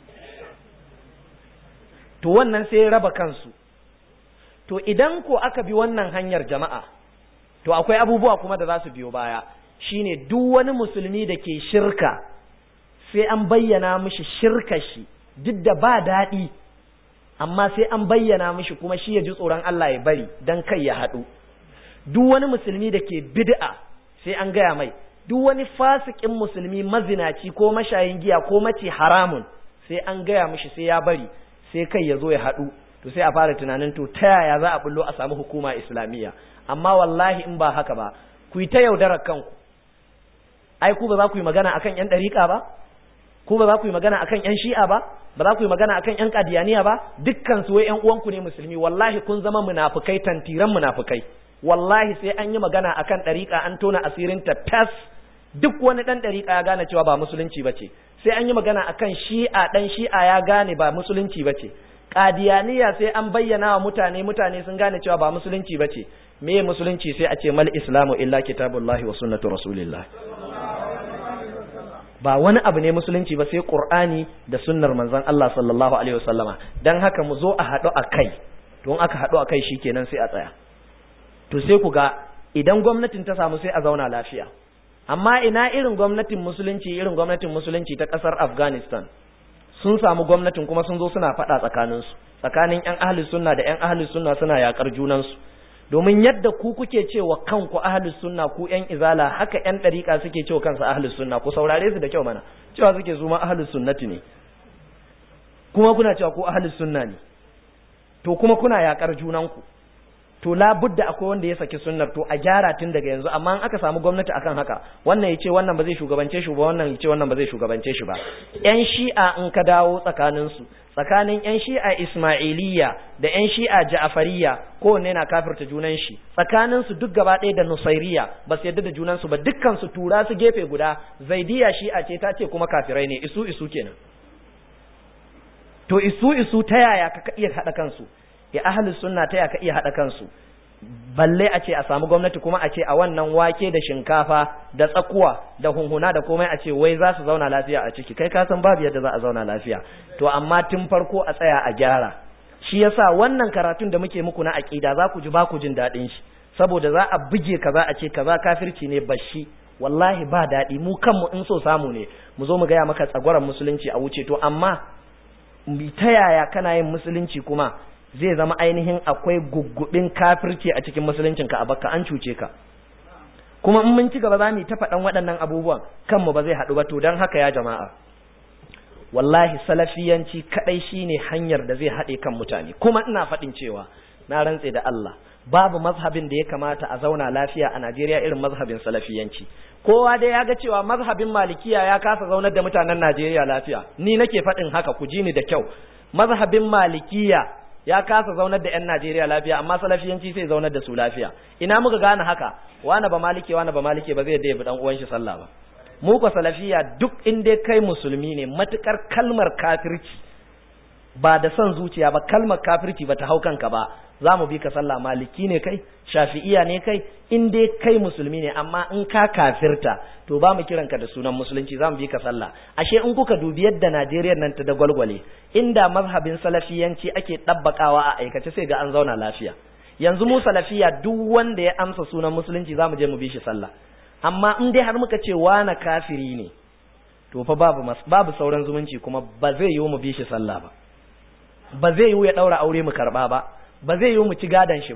To wannan sai ya raba kansu. To idan ko aka bi wannan hanyar jama'a, to akwai abubuwa kuma da za su biyo baya, shine duk wani musulmi da ke shirka sai an bayyana mishi shirkar shi, duk da ba daɗi, amma sai an bayyana mishi kuma shi ya ji tsoron Allah ya bari don kai ya haɗu. Duk wani musulmi da ke bid'a sai an gaya mai, duk wani fasikin musulmi mazinaci ko mashayin giya ko mace haramun sai an gaya mishi sai ya bari, sai kai ya zo ya haɗu. To sai a fara tunanin to ta yaya za a bullo a samu hukuma islamiyya. Amma wallahi in ba haka ba, ku yi ta yaudarar kanku. Ai ku ba za ku yi magana akan yan ɗariƙa ba, ku ba za ku yi magana akan yan shi'a ba, ba za ku yi magana akan yan qadiyaniya ba, dukkan su wai yan uwanku ne musulmi. Wallahi kun zama munafikai, tantiran munafikai. Wallahi sai an yi magana akan ɗariƙa an tona asirin ta tas, duk wani ɗan ɗariƙa ya gane cewa ba musulunci bace. Sai an yi magana akan shi'a, ɗan shi'a ya gane ba musulunci bace. Qadiyaniya sai an bayyana wa mutane, mutane sun gane cewa ba musulunci bace. Me musulunci? Sai a ce mal islamu illa kitabullahi wa sunnatu rasulillah. Ba wani abu ne musulunci ba sai Qur'ani da sunnar manzon Allah sallallahu alaihi wasallama. Dan haka mu zo a haɗu a kai. To in aka haɗu a kai shikenan sai a tsaya. To sai ku ga idan gwamnatin ta samu sai a zauna lafiya. Amma ina irin gwamnatin musulunci, irin gwamnatin musulunci ta ƙasar Afghanistan. Sun samu gwamnatin kuma sun zo suna faɗa tsakaninsu, tsakanin ƴan ahlus sunna da ƴan ahlus sunna suna yaƙar junansu. Domin yadda ku kuke cewa kanku ahlus sunna ku ƴan izala, haka ƴan ɗariƙa suke cewa kansu ahlus sunna. Ku saurare su da kyau mana, cewa suke su ma ahlus sunnati ne, kuma kuna cewa ku ahlus sunna ne, to kuma kuna yaƙar junanku. To labudda akwai wanda ya saki sunnar, to a gyara tun daga yanzu. Amma in aka samu gwamnati akan haka, wannan yace wannan ba zai shugabance shi ba, wannan yace wannan ba zai shugabance shi ba. Yan shi'a in ka dawo tsakanin su, tsakanin yan shi'a Ismailiyya da yan shi'a Ja'fariyya, kowanne na kafirta junan shi. Tsakanin su duk gaba ɗaya da Nusairiyya ba su yarda da junan su ba, dukkan su tura su gefe guda. Zaidiyya shi'a ce ta ce kuma kafirai ne, isu isu kenan. To isu isu ta yaya ka iya haɗa kansu? Ya ahlus sunna ta yaka iya haɗa kansu, balle a ce a samu gwamnati kuma a ce a wannan wake da shinkafa da tsakuwa da hunhuna da komai a ce wai za su zauna lafiya a ciki. Kai ka san babu yadda za a zauna lafiya. To amma tun farko a tsaya a gyara. Shi yasa wannan karatun da muke muku na aqida za ku ji ba ku jin daɗin shi, saboda za a buge kaza a ce kaza kafirci ne bashi. Wallahi ba daɗi. Mu kanmu in so samu ne mu zo mu gaya maka tsagwaron musulunci a wuce. To amma ta yaya kana yin musulunci kuma zai zama ainihin akwai guggubin kafirci a cikin musuluncinka a bakka, an cuce ka. Kuma in mun ci gaba za mu ta faɗan waɗannan abubuwan kanmu ba zai haɗu ba. To don haka ya jama'a, wallahi salafiyanci kaɗai shine hanyar da zai haɗe kan mutane. Kuma ina faɗin cewa na rantse da Allah babu mazhabin da ya kamata a zauna lafiya a Najeriya irin mazhabin salafiyanci. Kowa dai ya ga cewa mazhabin malikiya ya kasa zaunar da mutanen Najeriya lafiya. Ni nake faɗin haka, ku ji ni da kyau. Mazhabin malikiya ya kasa zaunar da 'yan Najeriya lafiya, amma salafiyanci sai zaunar da su lafiya. Ina muka gane haka? Wani ba malike wani ba malike ba zai yadda ya bi dan uwan shi sallah ba. Mu ko salafiya duk inda kai musulmi ne, matukar kalmar kafirci ba da son zuciya ba, kalmar kafirci ba ta hau kanka ba, za mu bi ka sallah. Maliki ne kai, shafi'iya ne kai, in dai kai musulmi ne. Amma in ka kafirta to ba mu kiranka da sunan musulunci, za mu bi ka sallah. Ashe in kuka dubi yadda Najeriya nan ta da gwalgwale, inda mazhabin salafiyanci ake dabbakawa a aikace sai ga an zauna lafiya. Yanzu mu salafiya duk wanda ya amsa sunan musulunci za mu je mu bi shi sallah. Amma in dai har muka ce wani kafiri ne, to fa babu babu sauran zumunci, kuma ba zai yiwu mu bi shi sallah ba, ba zai yiwu ya daura aure mu karba ba, ba zai yiwu mu ci gadan shi ba,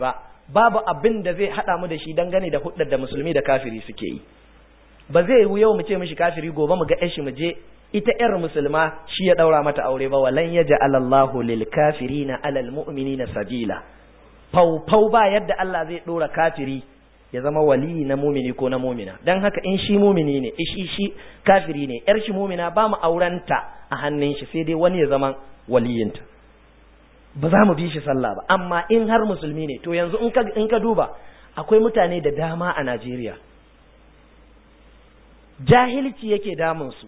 babu abin da zai hada mu da shi dangane da huddar da musulmi da kafiri suke yi. Ba zai yi yau mu ce mishi kafiri, gobe mu ga yashi mu je ita yar musulma shi ya daura mata aure ba. Walan yaj'al Allahu lil kafirina alal mu'minina sabila. Fau fau ba yadda Allah zai dora kafiri ya zama wali na mumini ko na mumina. Dan haka in shi mumini ne, shi shi kafiri ne, yar shi mumina ba mu aurenta a hannun shi, sai dai wani ya zama waliyinta. Ba za mu bi shi sallah ba. Amma in har musulmi ne, to yanzu in ka in ka duba akwai mutane da dama a Najeriya jahilci yake damun su.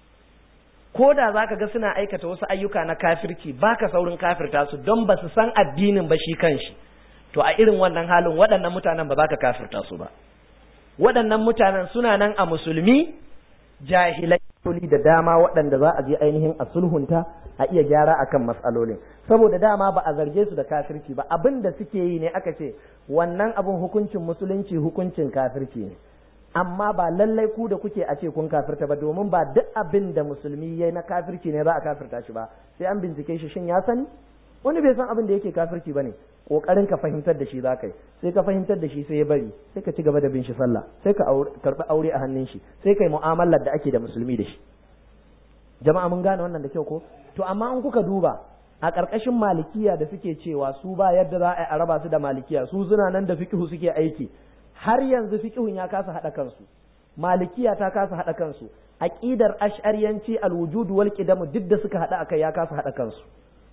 Ko da zaka ga suna aikata wasu ayyuka na kafirci, baka saurin kafirta su don ba su san addinin ba shi kanshi. To a irin wannan halin waɗannan mutanen ba za ka kafirta su ba. Waɗannan mutanen suna nan a musulmi jahilai da dama waɗanda za a je ainihin a sulhunta a iya gyara akan matsalolin, saboda dama ba a zarge su da kafirci ba. Abin da suke yi ne aka ce wannan abin hukuncin musulunci hukuncin kafirci ne, amma ba lallai ku da kuke a ce kun kafirta ba, domin ba duk abin da musulmi yayi na kafirci ne za a kafirta shi ba, sai an bincike shi shin ya sani. Wani bai san abin da yake kafirci bane, kokarin ka fahimtar da shi za ka yi, sai ka fahimtar da shi sai ya bari, sai ka ci gaba da bin shi sallah, sai ka karɓi aure a hannun shi, sai kai mu'amalar da ake da musulmi da shi. Jama'a mun gane wannan da kyau ko? To amma in kuka duba a ƙarƙashin malikiya da suke cewa su ba yadda za a raba su da malikiya, su suna nan da fiqhu suke aiki, har yanzu fiqhun ya kasa haɗa kansu, malikiya ta kasa haɗa kansu, aqidar ash'ariyanci alwujud wal qidam duk da suka haɗa akai ya kasa haɗa kansu.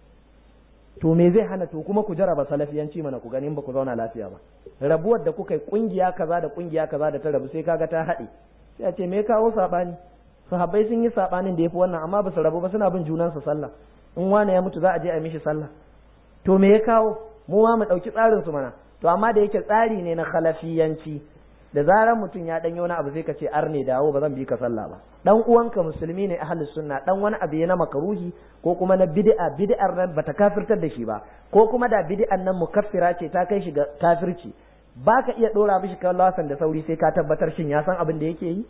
To me zai hana to kuma ku jaraba salafiyanci mana ku ganin ba ku zauna lafiya ba. Rabuwar da kuka yi kungiya kaza da kungiya kaza da ta rabu sai kaga ta haɗe, sai a ce me kawo sabani? Sahabbai sun yi sabanin da yafi wannan amma ba su rabu ba, suna bin junan su sallah. In wani ya mutu za a je a mishi sallah. To me ya kawo? Mu ma mu dauki tsarin su mana. To amma da yake tsari ne na khalafiyanci, da zaran mutum ya danyo wani abu sai ka ce arne dawo ba zan bi ka sallah ba. Dan uwanka musulmi ne ahlus sunna, dan wani abu na makaruhi ko kuma na bid'a, bid'ar nan bata kafirtar da shi ba, ko kuma da bid'an nan mukaffira ce ta kai shi ga kafirci, baka iya dora mishi kallasan da sauri sai ka tabbatar shin ya san abin da yake yi.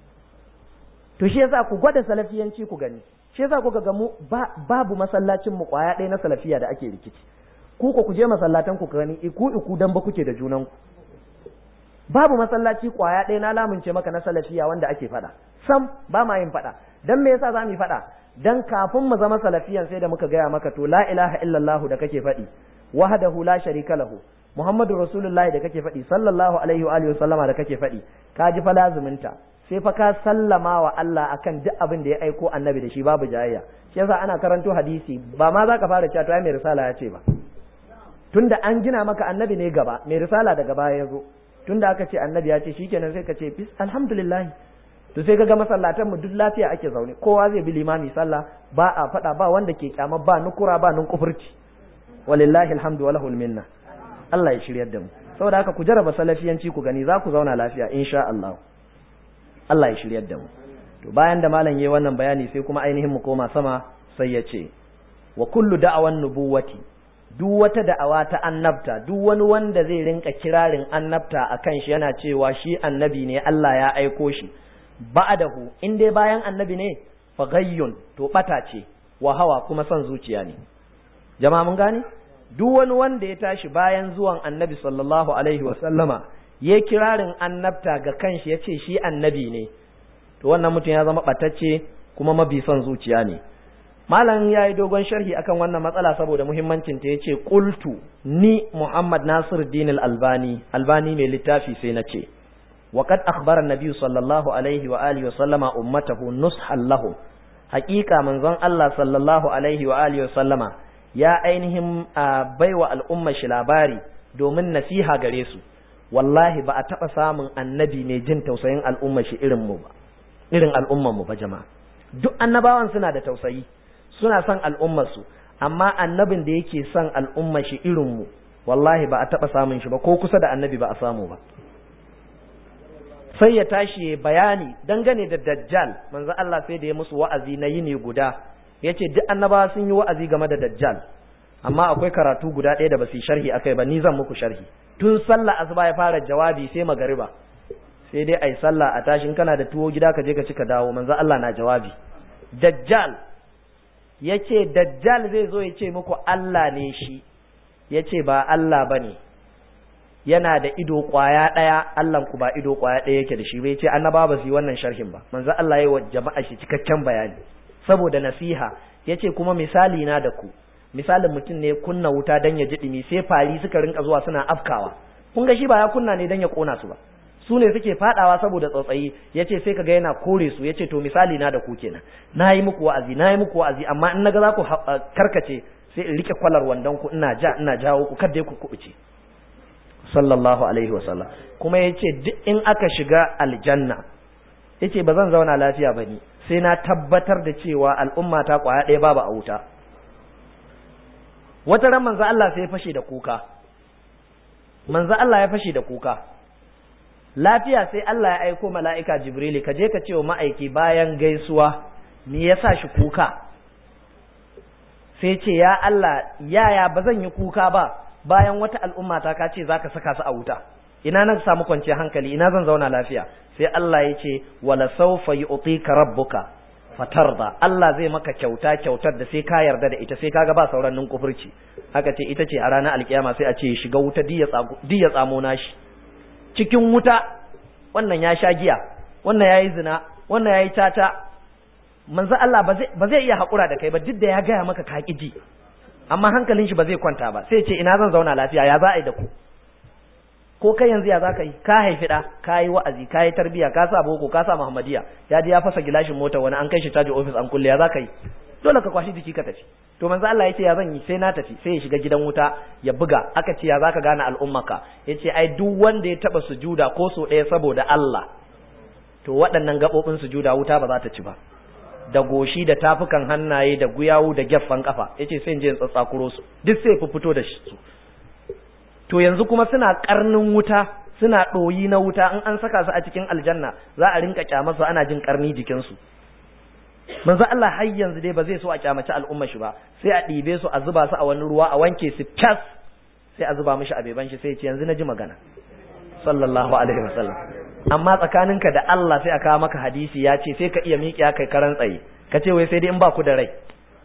To shi yasa ku gwada salafiyanci ku gani, shi yasa kuka ga mu babu masallacin mu kwaya ɗaya na salafiya da ake rikici. Ku ko ku je masallatan ku gani iku iku dan ba kuke da junan ku. Babu masallaci kwaya ɗaya na lamunce maka na salafiya wanda ake faɗa, sam ba ma yin faɗa. Dan me yasa za mu yi faɗa? Dan kafin mu zama salafiyan sai da muka gaya maka to la ilaha illallah da kake faɗi, wahdahu la sharika lahu, muhammadur rasulullahi da kake faɗi, sallallahu alaihi wa alihi wasallama da kake faɗi, ka ji fa lazuminta, sai fa ka sallama wa Allah akan duk abin da ya aiko annabi da shi babu jayayya. Shi yasa ana karanto hadisi ba ma za ka fara cewa to ai mai risala ya ce ba, tunda an gina maka annabi ne gaba, mai risala daga baya ya zo, tunda aka ce annabi ya ce shikenan sai ka ce bis alhamdulillah. To sai kaga masallatan mu duk lafiya ake zaune, kowa zai bi limami sallah, ba a fada, ba wanda ke kyama, ba nukura, ba nun kufurci. Walillahi alhamdu wa lahul minna. Allah ya shiryar da mu. Saboda haka ku jarraba salafiyanci ku gani za ku zauna lafiya insha Allah. Allah ya shiryar da mu. To bayan da malam yayi wannan bayani sai kuma ainihin mu koma sama sai ya ce wa kullu da'awan nubuwati, duk wata da'awa ta annabta, duk wani wanda zai rinka kirarin annabta akan shi yana cewa shi annabi ne Allah ya aiko shi, ba'dahu in dai bayan annabi ne fa gayyun to bata ce, wa hawa kuma son zuciya ne. Jama'a mun gane? Duk wani wanda ya tashi bayan zuwan annabi sallallahu alaihi wa sallama ya kirarin annabta ga kanshi ya ce shi annabi ne, to wannan mutum ya zama ɓatacce kuma mabi son zuciya ne. Malam ya yi dogon sharhi akan wannan matsala saboda muhimmancin ta, ya ce ƙultu ni Muhammad Nasiruddin Al-Albani, Albani mai littafi sai na ce, waƙad akhbara Nabi sallallahu alaihi wa alihi wa sallama ummatahu nushan lahum, haƙiƙa manzon Allah sallallahu alaihi wa alihi wa sallama ya ainihin baiwa al'umma shi labari domin nasiha gare su. Wallahi ba a taɓa samun annabi mai jin tausayin al'umma shi irin mu ba, irin al'umman mu ba jama'a. Duk annabawan suna da tausayi, suna son al'ummar su, amma annabin da yake son al'umma shi irin mu, wallahi ba a taɓa samun shi ba, ko kusa da annabi ba a samu ba. Sai ya tashi bayani dangane da Dajjal, manzo Allah sai da ya musu wa'azi na yini guda, yace duk annabawa sun yi wa'azi game da Dajjal, amma akwai karatu guda ɗaya da ba su sharhi akai ba, ni zan muku sharhi. Tun sallah asuba ya fara jawabi sai magariba, sai dai ai sallah a tashin kana da tuwo gida ka je ka ci ka dawo, manzo Allah na jawabi. Dajjal yace Dajjal zai zo ya ce muku Allah ne shi, yace ba Allah bane, yana da ido kwaya daya Allah ku ba ido kwaya daya yake da shi bai ce annaba ba su yi wannan sharhin ba manzo Allah yayi wa jama'a shi cikakken bayani saboda nasiha yace kuma misali na da ku misalin mutum ne kunna wuta dan ya ji dumi sai fari suka rinka zuwa suna afkawa kun ga shi ba ya kunna ne dan ya kona su ba su ne suke fadawa saboda tsotsayi yace sai kaga yana kore su yace to misali na da ku kenan nayi muku wa'azi nayi muku wa'azi amma in naga za ku karkace sai in rike kwalar wandan ku ina ja ina jawo ku kada ku kubuce sallallahu alaihi wasallam kuma yace duk in aka shiga aljanna yace ba zan zauna lafiya bane sai na tabbatar da cewa al'umma ta kwaya ɗaya babu a wuta wata ran manzo Allah sai ya fashe da kuka manzo Allah ya fashe da kuka lafiya sai Allah ya aiko mala'ika Jibril ka je ka ce wa ma'aiki bayan gaisuwa me yasa shi kuka sai ce ya Allah yaya bazan yi kuka ba bayan wata al'umma ta ka ce zaka saka su a wuta ina nan samu kwanciyar hankali ina zan zauna lafiya sai Allah ya ce wala sawfa yu'tika rabbuka fatarda Allah zai maka kyauta kyautar da sai ka yarda da ita sai kaga ba sauran nun kufurci haka ce ita ce a ranar alkiyama sai a ce shiga wuta diya tsamo nashi cikin wuta wannan ya sha giya wannan yayi zina wannan yayi tata manzo Allah ba zai ba zai iya hakura da kai ba duk da ya gaya maka ka kiji amma hankalin shi ba zai kwanta ba sai ce ina zan zauna lafiya ya za a yi da ku ko kai yanzu ya zaka yi ka haifi da ka yi wa'azi ka yi tarbiya ka sa boko ka sa muhammadiya ya ji ya fasa gilashin mota wani an kai shi caji office an kulle ya zaka yi dole ka kwashi jiki ka tafi to manzo Allah yace ya zan yi sai na tafi sai ya shiga gidan wuta ya buga aka ce ya zaka gane al'ummaka yace ai duk wanda ya taba sujuda ko so ɗaya saboda Allah to waɗannan gabobin sujuda wuta ba za ta ci ba da goshi da tafukan hannaye da guyawu da gyaffan kafa yace sai in je in tsatsakuro su duk sai ku fito da su to yanzu kuma suna karnin wuta suna ɗoyi na wuta in an saka su a cikin aljanna za a rinka kyamar su ana jin karni jikin su manzo Allah har yanzu dai ba zai so a kyamaci al'umma shi ba sai a ɗibe su a zuba su a wani ruwa a wanke su fas sai a zuba mishi a beban shi sai ya ce yanzu na ji magana sallallahu alaihi wasallam amma tsakaninka da Allah sai a kawo maka hadisi ya ce sai ka iya miƙiya kai karan tsaye ka ce wai sai dai in ba ku da rai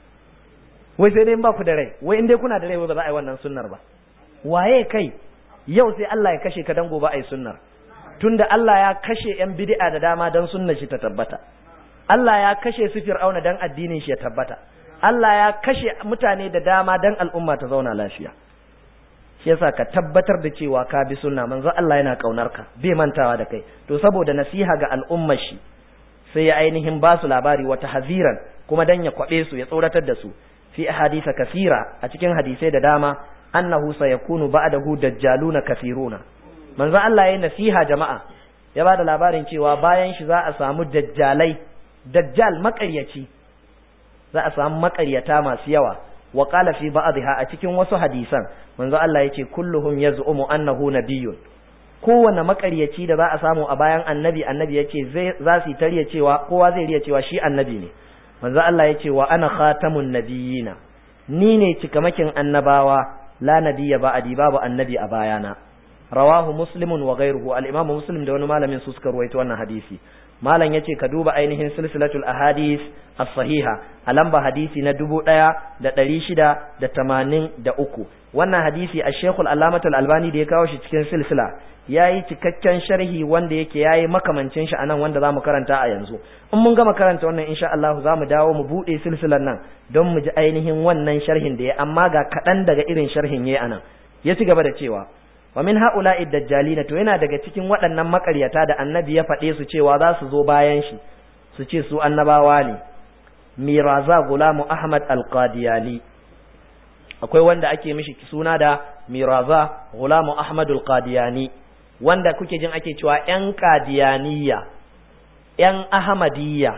wai sai dai in ba ku da rai wai in dai kuna da rai wai ba za a yi wannan sunnar ba waye kai yau sai Allah ya kashe ka dan gobe ai sunnar tunda Allah ya kashe yan bid'a da dama dan sunnar shi ta tabbata Allah ya kashe su fir'auna dan addinin shi ya tabbata Allah ya kashe mutane da dama dan al'umma ta zauna lafiya shi yasa ka tabbatar da cewa ka bi sunna manzo Allah yana kaunar ka bai mantawa da kai to saboda nasiha ga al'ummar shi sai ya ainihin ba su labari wata haziran kuma dan ya kwabe su ya tsoratar da su fi ahadisa kasira a cikin hadisai da dama annahu sayakunu ba'dahu dajjaluna kathiruna manzo Allah yayin nasiha jama'a ya bada labarin cewa bayan shi za a samu dajjalai dajjal maƙaryaci za a samu maƙaryata masu yawa wa qala fi ba'dha a cikin wasu hadisan manzo Allah yace kulluhum yaz'umu annahu nabiyyun kowanne maƙaryaci da za a samu a bayan annabi annabi yace zai za su tariya cewa kowa zai riya cewa shi annabi ne manzo Allah yace wa ana khatamun nabiyina ni ne cikamakin annabawa la nabiyya ba'di babu annabi a bayana rawahu muslimun wa ghayruhu al-imam muslim da wani malamin su suka ruwaito wannan hadisi malam yace ka duba ainihin silsilatul ahadith as-sahiha a lamba hadisi na dubu ɗaya da ɗari shida da tamanin da uku wannan hadisi a shekul alamatul albani da ya kawo shi cikin silsila yayi cikakken sharhi wanda yake yayi makamancin shi anan wanda zamu karanta a yanzu in mun gama karanta wannan insha Allah zamu dawo mu bude silsilar nan don mu ji ainihin wannan sharhin da ya amma ga kadan daga irin sharhin yayi anan ya ci gaba da cewa wa min ha'ula'i dajjalina to yana daga cikin waɗannan makaryata da annabi ya faɗe su cewa za su zo bayan shi su ce su annabawa ne miraza gulamu ahmad al-qadiyani akwai wanda ake mishi suna da miraza gulamu ahmad al-qadiyani wanda kuke jin ake cewa yan qadiyaniya yan ahmadiyya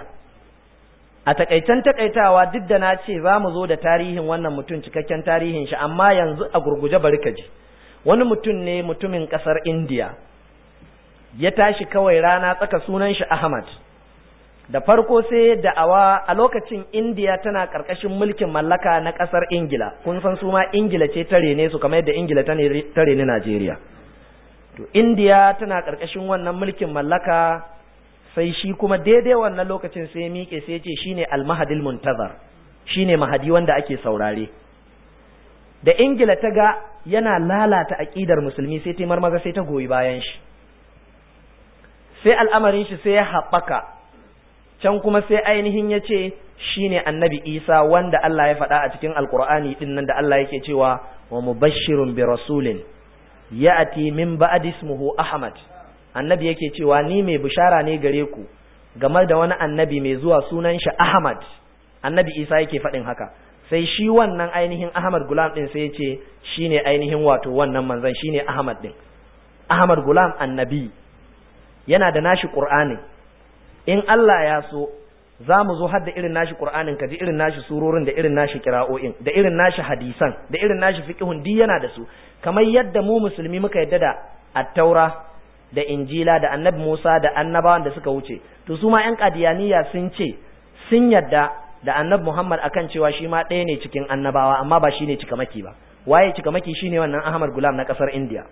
a takaitan takaitawa duk da na ce za mu zo da tarihin wannan mutum cikakken tarihin shi amma yanzu a gurguje barkaji wani mutum ne mutumin ƙasar Indiya ya tashi kawai rana tsaka sunan shi Ahmad da farko sai da'awa a lokacin Indiya tana ƙarƙashin mulkin mallaka na ƙasar Ingila kun san su ma Ingila ce ta rene su kamar yadda Ingila ta rene Najeriya to Indiya tana ƙarƙashin wannan mulkin mallaka sai shi kuma daidai wannan lokacin sai miƙe sai ce shine al-mahadil muntazar shine mahadi wanda ake saurare da Ingila ta ga yana lalata aqidar musulmi sai ta marmaza sai ta goyi bayan shi sai al'amarin shi sai ya haɓaka can kuma sai ainihin ya ce shi ne annabi Isa wanda Allah ya faɗa a cikin alkur'ani ɗin nan da Allah yake cewa wa mubashshirun bi rasulin ya'ti min ba'di ismuhu Ahmad. Annabi yake cewa ni mai bishara ne gare ku game da wani annabi mai zuwa sunan shi Ahmad. Annabi Isa yake faɗin haka sai shi wannan ainihin Ahmad Gulam ɗin sai ya ce shi ne ainihin wato wannan manzon shi ne Ahmad ɗin. Ahmad Gulam annabi yana da nashi Qur'ani in Allah ya so za mu zo har da irin nashi Qur'anin ka ji irin nashi surorin da irin nashi kira'o'in da irin nashi hadisan da irin nashi fiqhun duk yana da su kamar yadda mu musulmi muka yadda da at-taura da injila da annabi Musa da annabawan da suka wuce to su ma ƴan qadiyaniya sun ce sun yadda da annabi Muhammad akan cewa shi ma ɗaya ne cikin annabawa amma ba shine cikamaki ba waye cikamaki shine wannan Ahmad Gulam na kasar India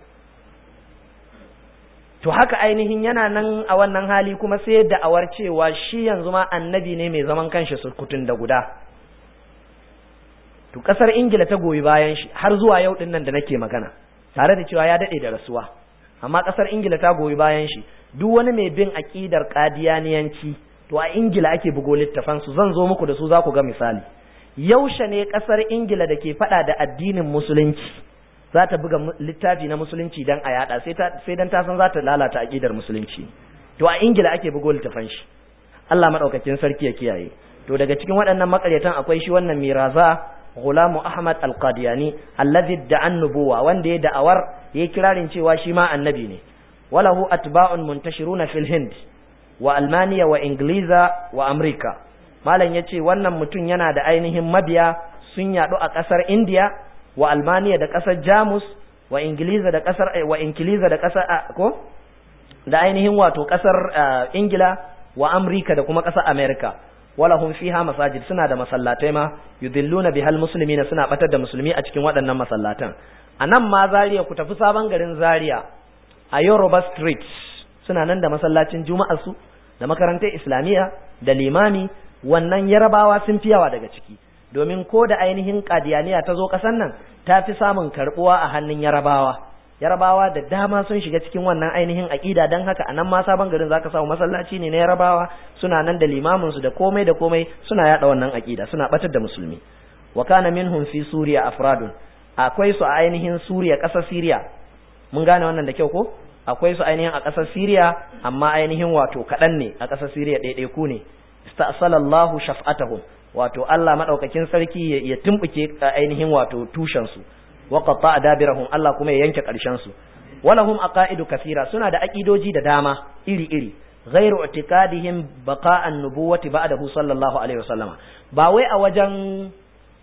to haka ainihin yana nan a wannan hali kuma sai da'awar cewa shi yanzu ma annabi ne mai zaman kanshi surkutun da guda to kasar Ingila ta goyi bayan shi har zuwa yau din nan da nake magana tare da cewa ya dade da rasuwa amma kasar Ingila ta goyi bayan shi duk wani mai bin aqidar qadiyaniyanci to a Ingila ake bugo littafan su zan zo muku da su za ku ga misali yaushe ne kasar Ingila da ke fada da addinin musulunci za ta buga littafi na musulunci dan a yada sai ta sai dan ta san za ta lalata aqidar musulunci to a Ingila ake bugo littafan shi Allah madaukakin sarki ya kiyaye to daga cikin waɗannan makaryatan akwai shi wannan Miraza Ghulam Ahmad Al-Qadiani alladhi da'a an-nubuwa wanda ya da'awar yayi kirarin cewa shi ma annabi ne walahu atba'un muntashiruna fil Hind wa Almaniya wa Ingiliza wa Amerika malam yace wannan mutum yana da ainihin mabiya sun yadu a kasar India wa Almaniya da kasar Jamus wa Ingiliza da kasar wa Ingiliza da kasar ko da ainihin wato kasar Ingila wa Amerika da kuma kasar America walahum fiha masajid suna da masallatai ma yudilluna bihal muslimina suna batar da musulmi a cikin waɗannan masallatan anan ma Zaria ku tafi sabon garin Zaria a Yoruba Street suna nan da masallacin Juma'ar su da makarantar Islamiyya da limami wannan Yarabawa sun fi yawa daga ciki domin ko da ainihin Qadiyaniya ta zo ƙasar nan ta fi samun karɓuwa a hannun Yarabawa Yarabawa da dama sun shiga cikin wannan ainihin aƙida don haka a nan ma sabon garin zaka samu masallaci ne na Yarabawa suna nan da limamin su da komai da komai suna yada wannan aƙida suna batar da musulmi wa kana minhum fi Suriya afradun akwai su a ainihin Suriya ƙasar Syria mun gane wannan da kyau ko akwai su ainihin a ƙasar Syria amma ainihin wato kaɗan ne a ƙasar Syria ɗaiɗaiku ne ista'salallahu shaf'atahum wato Allah madaukakin sarki ya tumbuke ainihin wato tushen su wa qatta adabirahum Allah kuma ya yanke karshen su walahum aqaidu kathira suna da aqidoji da dama iri iri ghairu i'tiqadihim baqa'an nubuwati ba'dahu sallallahu alaihi wasallama ba wai a wajen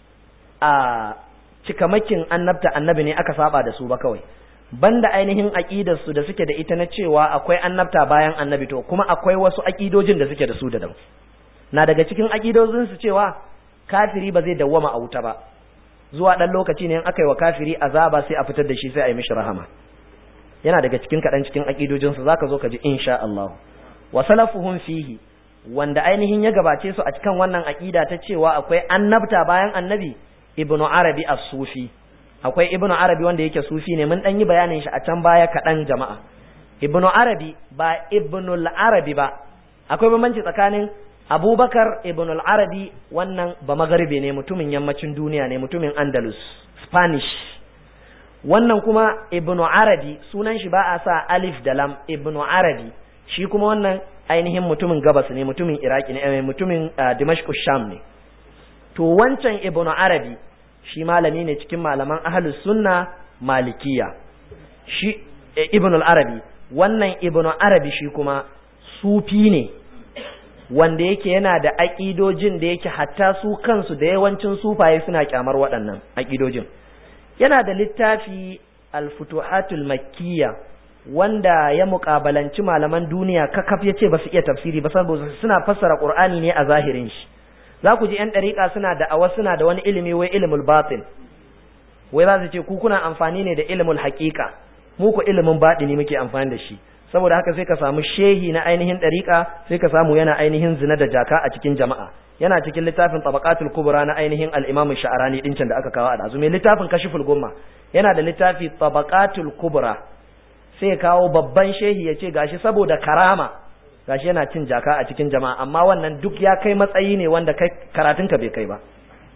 a cikamakin annabta annabi ne aka saba da su ba kawai banda ainihin aqidar su da suke da ita na cewa akwai annabta bayan annabi to kuma akwai wasu aqidojin da suke da su da daban na daga cikin aqidojin su cewa kafiri ba zai dawwama a wuta ba zuwa dan lokaci ne in aka yi wa kafiri azaba sai a fitar da shi sai a yi mishi rahama yana daga cikin kadan cikin aqidojin su zaka zo ka ji insha Allah wa salafuhum fihi wanda ainihin ya gabace su a cikin wannan aqida ta cewa akwai annabta bayan annabi ibnu arabi as-sufi akwai ibnu arabi wanda yake sufi ne mun dan yi bayanin shi a can baya kadan jama'a ibnu arabi ba ibnu al-arabi ba akwai bambanci tsakanin abubakar ibn al-arabi wannan ba magharibi ne mutumin yammacin duniya ne mutumin andalus spanish wannan kuma ibn arabi sunan shi ba a sa alif da lam ibn arabi shi kuma wannan ainihin mutumin gabas ne mutumin iraki ne mutumin dimashq sham ne to wancan ibn arabi shi malami ne cikin malaman ahlus sunna malikiya shi ibn al-arabi wannan ibn arabi shi kuma sufi ne wanda yake yana da aƙidojin da yake hatta su kansu da yawancin sufaye suna kyamar waɗannan aƙidojin yana da littafi al-futuhatul makkiyya wanda ya muƙabalanci malaman duniya kakaf yace ba su iya tafsiri ba saboda suna fassara Qur'ani ne a zahirin shi za ku ji ƴan ɗariƙa suna da awa suna da wani ilimi wai ilmul batin wai za su ce ku kuna amfani ne da ilmul haƙiƙa mu ku ilimin baɗini muke amfani da shi saboda haka sai ka samu shehi na ainihin ɗariƙa sai ka samu yana ainihin zina da jaka a cikin jama'a yana cikin littafin tabaqatul kubra na ainihin al-imam sha'rani din can da aka kawo a dazu mai littafin kashiful gumma yana da littafi tabaqatul kubra sai ya kawo babban shehi ya ce gashi saboda karama gashi yana cin jaka a cikin jama'a amma wannan duk ya kai matsayi ne wanda kai karatunka bai kai ba.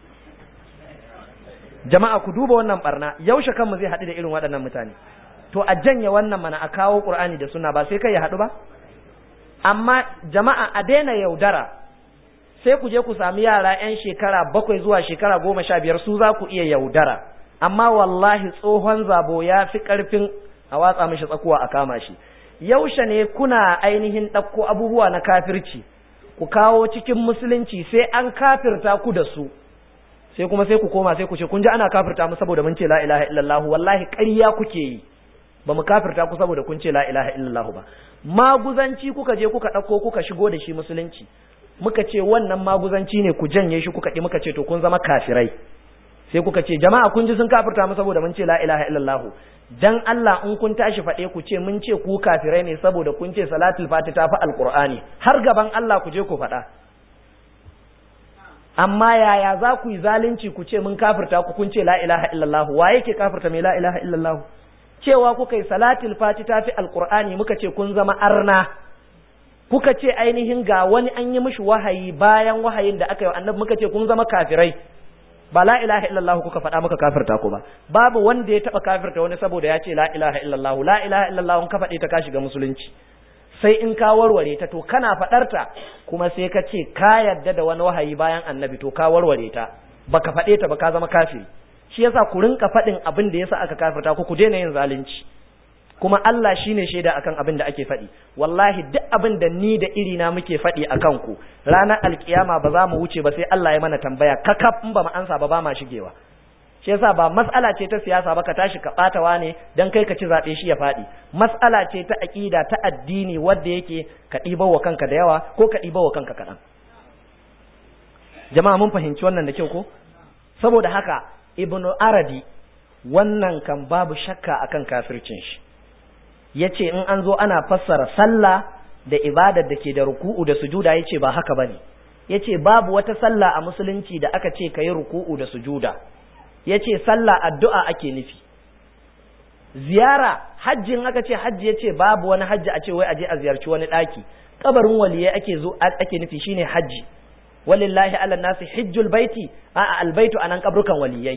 Jama'a ku duba wannan barna yaushe kanmu zai haɗu da irin waɗannan mutane to a janye wannan mana a kawo Qur'ani da sunna ba sai kai ya haɗu ba. Amma jama'a a daina yaudara sai ku je ku sami yara 'yan shekara bakwai zuwa shekara goma sha biyar su za ku iya yaudara amma wallahi tsohon zabo ya fi ƙarfin a watsa mishi tsakuwa a kama shi. Yaushe ne kuna ainihin ɗauko abubuwa na kafirci ku kawo cikin musulunci sai an kafirta ku da su sai kuma sai ku koma sai ku ce kun ji ana kafirta mu saboda mun ce la ilaha illallah wallahi ƙarya kuke yi ba mu kafirta ku saboda kun ce la ilaha illallah ba maguzanci kuka je kuka ɗauko kuka shigo da shi musulunci muka ce wannan maguzanci ne ku janye shi kuka ɗi muka ce to kun zama kafirai sai kuka ce jama'a kun ji sun kafirta mu saboda mun ce la ilaha illallah dan Allah in kun tashi faɗe ku ce mun ce ku kafirai ne saboda kun ce salatul fati ta fi alqur'ani har gaban Allah ku je ku faɗa amma yaya za ku yi zalunci ku ce mun kafirta ku kun ce la ilaha illallah wa yake kafirta mai la ilaha illallah cewa kuka yi salatul fati ta fi alqur'ani muka ce kun zama arna kuka ce ainihin ga wani an yi mishi wahayi bayan wahayin da aka yi annabi muka ce kun zama kafirai ba la ilaha illallah kuka faɗa muka kafirta ku ba babu wanda ya taɓa kafirta wani saboda ya ce la ilaha illallah la ilaha illallah ka faɗe ta ka shiga musulunci sai in ka warware ta to kana faɗarta kuma sai ka ce ka yarda da wani wahayi bayan annabi to ka warware ta baka faɗe ta ba ka zama kafiri shi yasa ku rinka faɗin abin da yasa aka kafirta ku ku daina yin zalunci kuma Allah shine shaida akan abin da ake faɗi wallahi duk abin da ni da iri na muke faɗi akan ku ranar alkiyama ba za mu wuce ba sai Allah ya mana tambaya kakaf in ba mu ansa ba ba ma shigewa shi yasa ba mas'ala ce ta siyasa ba ka tashi ka batawa ne dan kai ka ci zabe shi ya faɗi mas'ala ce ta aqida ta addini wanda yake ka ɗibawa kanka da yawa ko ka ɗibawa kanka kaɗan jama'a mun fahimci wannan da kyau ko saboda haka ibnu arabi wannan kan babu shakka akan kafircin shi yace in an zo ana fassara sallah da ibadar da ke da ruku'u da sujuda yace ba haka bane yace babu wata sallah a musulunci da aka ce kai ruku'u da sujuda yace sallah addu'a ake nufi ziyara hajjin aka ce hajji yace babu wani hajji a ce wai aje a ziyarci wani daki kabarin waliyai ake zo ake nufi shine hajji walillahi ala nasi hajjul baiti a albaitu anan kabrukan waliyai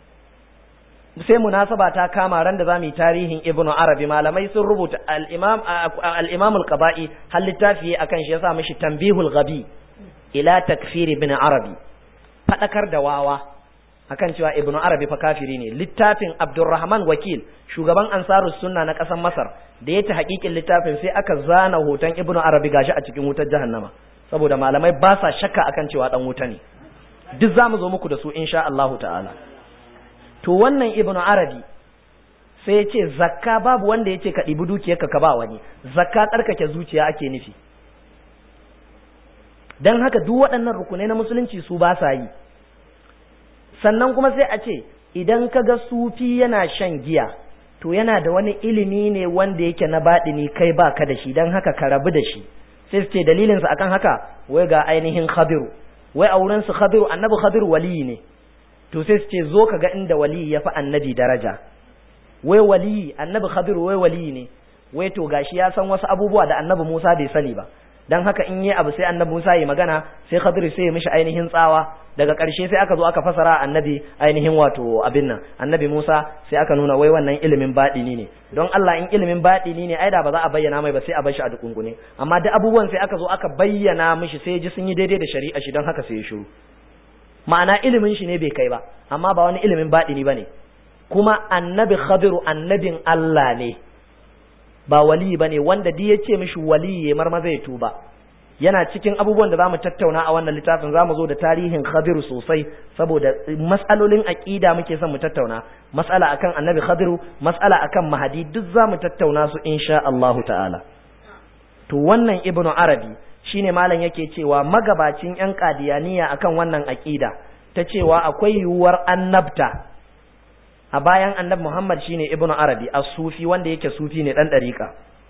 sai munasaba ta kama ran da zamu yi tarihin Ibn Arabi malamai sun rubuta al-Imam al-Imam al-Qaba'i hal littafi akan shi yasa mishi tanbihul ghabi ila takfir Ibn Arabi fadakar da wawa akan cewa Ibn Arabi fa kafiri ne littafin Abdurrahman Wakil shugaban Ansarus Sunna na kasar Masar da yace hakikin littafin sai aka zana hoton Ibn Arabi gashi a cikin wutar jahannama saboda malamai ba sa shakka akan cewa dan wuta ne duk zamu zo muku da su insha Allahu ta'ala to wannan Ibn Arabi sai ya ce zakka babu wanda ya ce ka ɗibi dukiyarka ka ba wani zakka tsarkake zuciya ake nufi don haka duk waɗannan rukunai na musulunci su ba sa yi sannan kuma sai a ce idan ka ga sufi yana shan giya to yana da wani ilimi ne wanda yake na baɗini kai ba ka da shi don haka ka rabu da shi sai su ce dalilinsa akan haka wai ga ainihin Khadiru wai a wurinsu Khadiru annabi Khadiru waliyi ne to sai su ce zo ka ga inda waliyi ya fi annabi daraja wai waliyi annabi Khadiru wai waliyi ne wai to gashi ya san wasu abubuwa da annabi Musa bai sani ba dan haka in yi abu sai annabi Musa yi magana sai Khadiru sai ya mishi ainihin tsawa daga ƙarshe sai aka zo aka fasara annabi ainihin wato abin nan annabi Musa sai aka nuna wai wannan ilimin baɗini ne don Allah in ilimin baɗini ne ai da ba za a bayyana mai ba sai a bar shi a dukungune amma duk abubuwan sai aka zo aka bayyana mishi sai ji sun yi daidai da shari'a shi don haka sai ya shiru ma'ana ilimin shi ne bai kai ba amma ba wani ilimin baɗini ba ne kuma annabi Khadiru annabin Allah ne ba wali ba ne wanda duk ya ce mishi wali ya marmaza ya tuba yana cikin abubuwan da za mu tattauna a wannan littafin za mu zo da tarihin Khadiru sosai saboda matsalolin aƙida muke son mu tattauna matsala akan annabi Khadiru matsala akan mahadi duk za mu tattauna su insha Allahu ta'ala to wannan Ibn Arabi shine malam yake cewa magabacin yan qadiyaniya akan wannan aqida ta cewa akwai yuwar annabta a bayan annabi Muhammad shine Ibn Arabi as-Sufi wanda yake sufi ne dan dariqa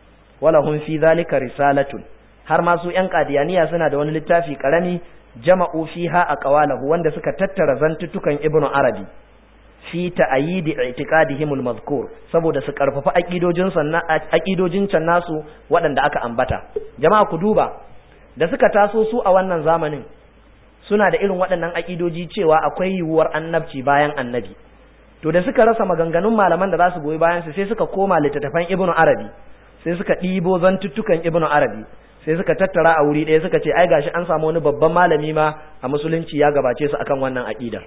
walahum fi zalika risalatun har ma su yan qadiyaniya suna da wani littafi karami jama'u fiha aqwalahu wanda suka tattara zantutukan ibnu arabi fi ta'yidi i'tiqadihim al-mazkur saboda su karfafa aqidojin sannan aqidojin can nasu waɗanda aka ambata. Jama'a ku duba da suka taso su a wannan zamanin suna da irin waɗannan aqidoji cewa akwai yiwuwar annabci bayan annabi. To da suka rasa maganganun malaman da za su goyi bayan su sai suka koma littattafan ibnu arabi sai suka ɗibo zantuttukan ibnu arabi sai suka tattara a wuri ɗaya suka ce ai gashi an samu wani babban malami ma a musulunci ya gabace su akan wannan aqidar.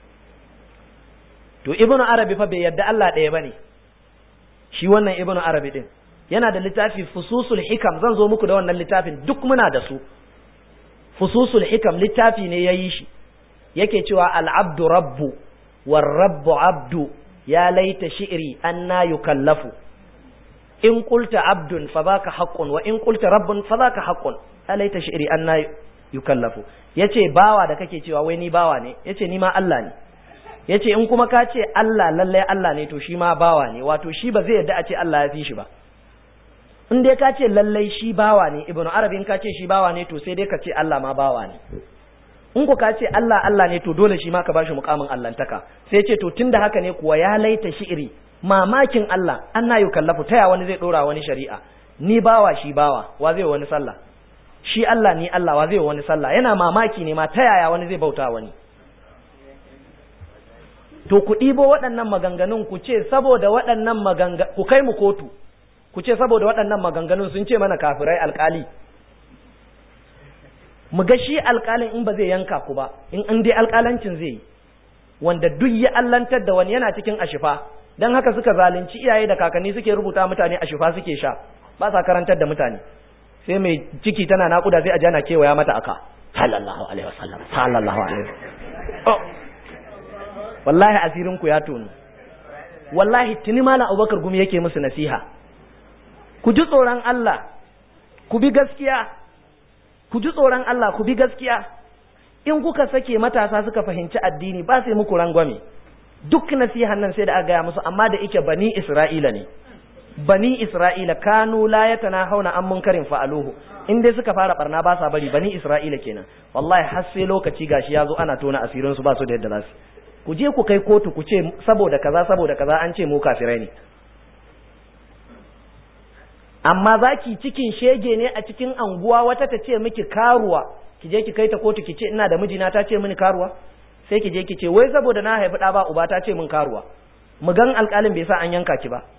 To ibnu arabi fa bai yadda Allah ɗaya bane shi wannan ibnu arabi din yana da littafi fususul hikam, zan zo muku da wannan littafin duk muna da su. Fususul hikam littafi ne yayi shi yake cewa al-abdu rabbu war rabbu abdu ya laita shi'ri anna yukallafu in qulta abdun fa zaka haqqun wa in qulta rabbun fa zaka haqqun ya laita shi'ri anna yukallafu. Yace bawa da kake cewa wai ni bawa ne, yace ni ma Allah ne. Yace in kuma ka ce Allah lalle Allah ne to shi ma bawa ne, wato shi ba zai yadda a ce Allah ya fi shi ba. In dai ka ce lalle shi bawa ne, ibnu arabi in ka ce shi bawa ne to sai dai ka ce Allah ma bawa ne. In ku ka ce Allah Allah ne to dole shi ma ka bashi mukamin allantaka. Sai ce to tunda haka ne kuwa ya laita shi'ri, mamakin Allah anna yukallafu, taya wani zai dora wani shari'a, ni bawa shi bawa wa zai wani sallah, shi Allah ni Allah wa zai wani sallah, yana mamaki ne ma ta yaya wani zai bauta wani. To ku ɗibo waɗannan maganganun ku ce saboda waɗannan maganganun ku kai mu kotu, ku ce saboda waɗannan maganganun sun ce mana kafirai alƙali, mu ga shi alƙalin in ba zai yanka ku ba, in an dai alƙalancin zai yi, wanda duk ya allantar da wani yana cikin ashifa, dan haka suka zalunci iyaye da kakanni suke rubuta mutane ashifa suke sha, ba sa karantar da mutane. Sai mai ciki tana naƙuda sai a jana kewaya mata aka sallallahu alaihi wasallam sallallahu alaihi wasallam. Wallahi asirin ku ya tonu, wallahi tuni malam Abubakar Gumi yake musu nasiha, ku ji tsoron Allah, ku bi gaskiya, ku ji tsoron Allah, ku bi gaskiya. In kuka sake matasa suka fahimci addini ba sai muku rangwame. Duk nasihan nan sai da aka gaya musu, amma da ike bani Isra'ila ne, bani Isra'ila kanu la yatanahawna an munkarin fa'aluhu, in dai suka fara barna ba sa bari, bani Isra'ila kenan. Wallahi har sai lokaci gashi yazo ana tona asirin su ba su da yadda za su. Ku je ku kai kotu ku ce saboda kaza saboda kaza an ce mu kafirai ne. Amma zaki cikin shege ne a cikin anguwa wata ta ce miki karuwa, ki je ki kai ta kotu ki ce ina da mijina ta ce mini karuwa, sai ki je ki ce wai saboda na haifi ɗa ba uba ta ce min karuwa. Mu gan alƙalin bai sa an yanka ki ba.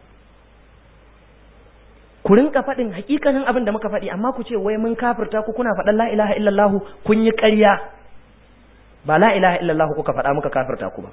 Ku rinka faɗin hakikanin abin da muka faɗi, amma ku ce wai mun kafirta ku, kuna faɗan la ilaha illallah, kun yi ƙarya. Ba la ilaha illallah kuka faɗa muka kafirta ku ba.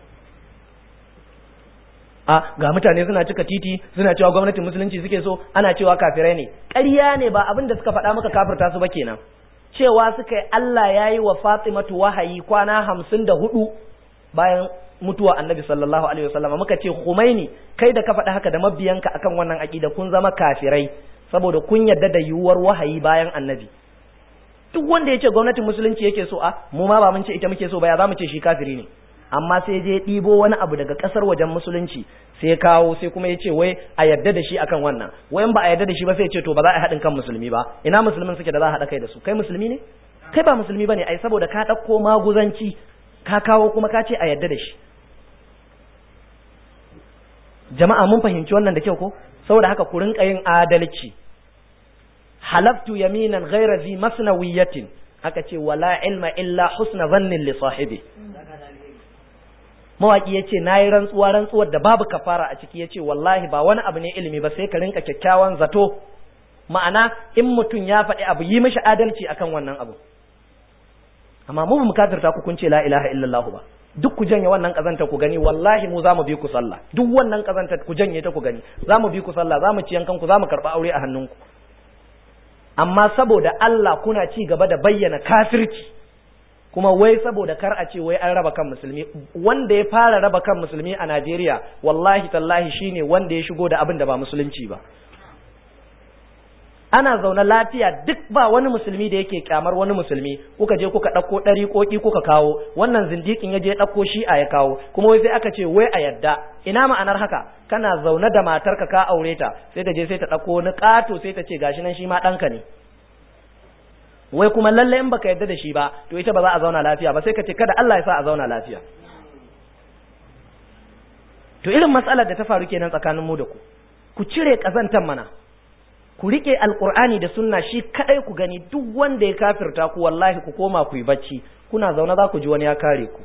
A ga mutane suna cika titi suna cewa gwamnatin musulunci suke so, ana cewa kafirai ne. Ƙarya ne, ba abin da suka faɗa muka kafirta su ba kenan. Cewa suka yi Allah ya yi wa Fatimatu wahayi kwana hamsin da hudu bayan mutuwa annabi sallallahu alaihi wasallam. Muka ce Khumaini, kai da ka faɗa haka da mabiyanka akan wannan aƙida kun zama kafirai saboda kun yarda da yiwuwar wahayi bayan annabi. Duk wanda ya ce gwamnatin musulunci yake so, a mu ma ba mun ce ita muke so ba, ya za mu ce shi kafiri ne. Amma sai je ɗibo wani abu daga ƙasar wajen musulunci sai kawo, sai kuma ya ce wai a yarda da shi akan wannan, wai in ba a yarda da shi ba sai ya ce to ba za a haɗin kan musulmi ba. Ina musulmin suke da za a haɗa kai da su? Kai musulmi ne? Kai ba musulmi bane ai, saboda ka ɗauko maguzanci ka kawo kuma ka ce a yarda da shi. Jama'a mun fahimci wannan da kyau ko? Saboda haka ku rinka yin adalci. Halaftu yaminan ghayra zi masnawiyatin, aka ce wala ilma illa husna dhannin li sahibi. Mawaki yace nayi rantsuwa rantsuwar da babu kafara a ciki, yace wallahi ba wani abu ne ilimi ba sai ka rinka kyakkyawan zato. Ma'ana in mutum ya faɗi abu yi mishi adalci akan wannan abu. Amma mu bamu kafirta ku kun ce la ilaha illallah ba. Duk ku janye wannan kazanta ku gani, wallahi mu za mu bi ku sallah. Duk wannan kazanta ku janye ta ku gani, za mu bi ku sallah, za mu ci yankan ku, za mu karɓa aure a hannunku. Amma saboda Allah kuna ci gaba da bayyana kafirci, kuma wai saboda kar a ce wai an raba kan musulmi. Wanda ya fara raba kan musulmi a Najeriya wallahi tallahi shine wanda ya shigo da abin da ba musulunci ba. ana zaune lafiya duk ba wani musulmi da yake kyamar wani musulmi, kuka je kuka ɗauko ɗariƙoƙi kuka kawo, wannan zindiƙin ya je ɗauko shi'a ya kawo, kuma wai sai aka ce wai a yadda. Ina ma'anar haka? Kana zaune da matarka ka aure ta, sai ta je sai ta ɗauko wani ƙato sai ta ce gashi nan shi ma ɗanka ne. Wai kuma lalle in baka yadda da shi ba, to ita ba za a zauna lafiya ba, sai ka ce kada Allah ya sa a zauna lafiya. To irin matsalar da ta faru kenan tsakanin mu da ku. Ku cire ƙazantan mana. Ku rike alqur'ani da sunna shi kadai ku gani, duk wanda ya kafirta ku wallahi ku koma ku yi bacci, kuna zaune za ku ji wani ya kare ku.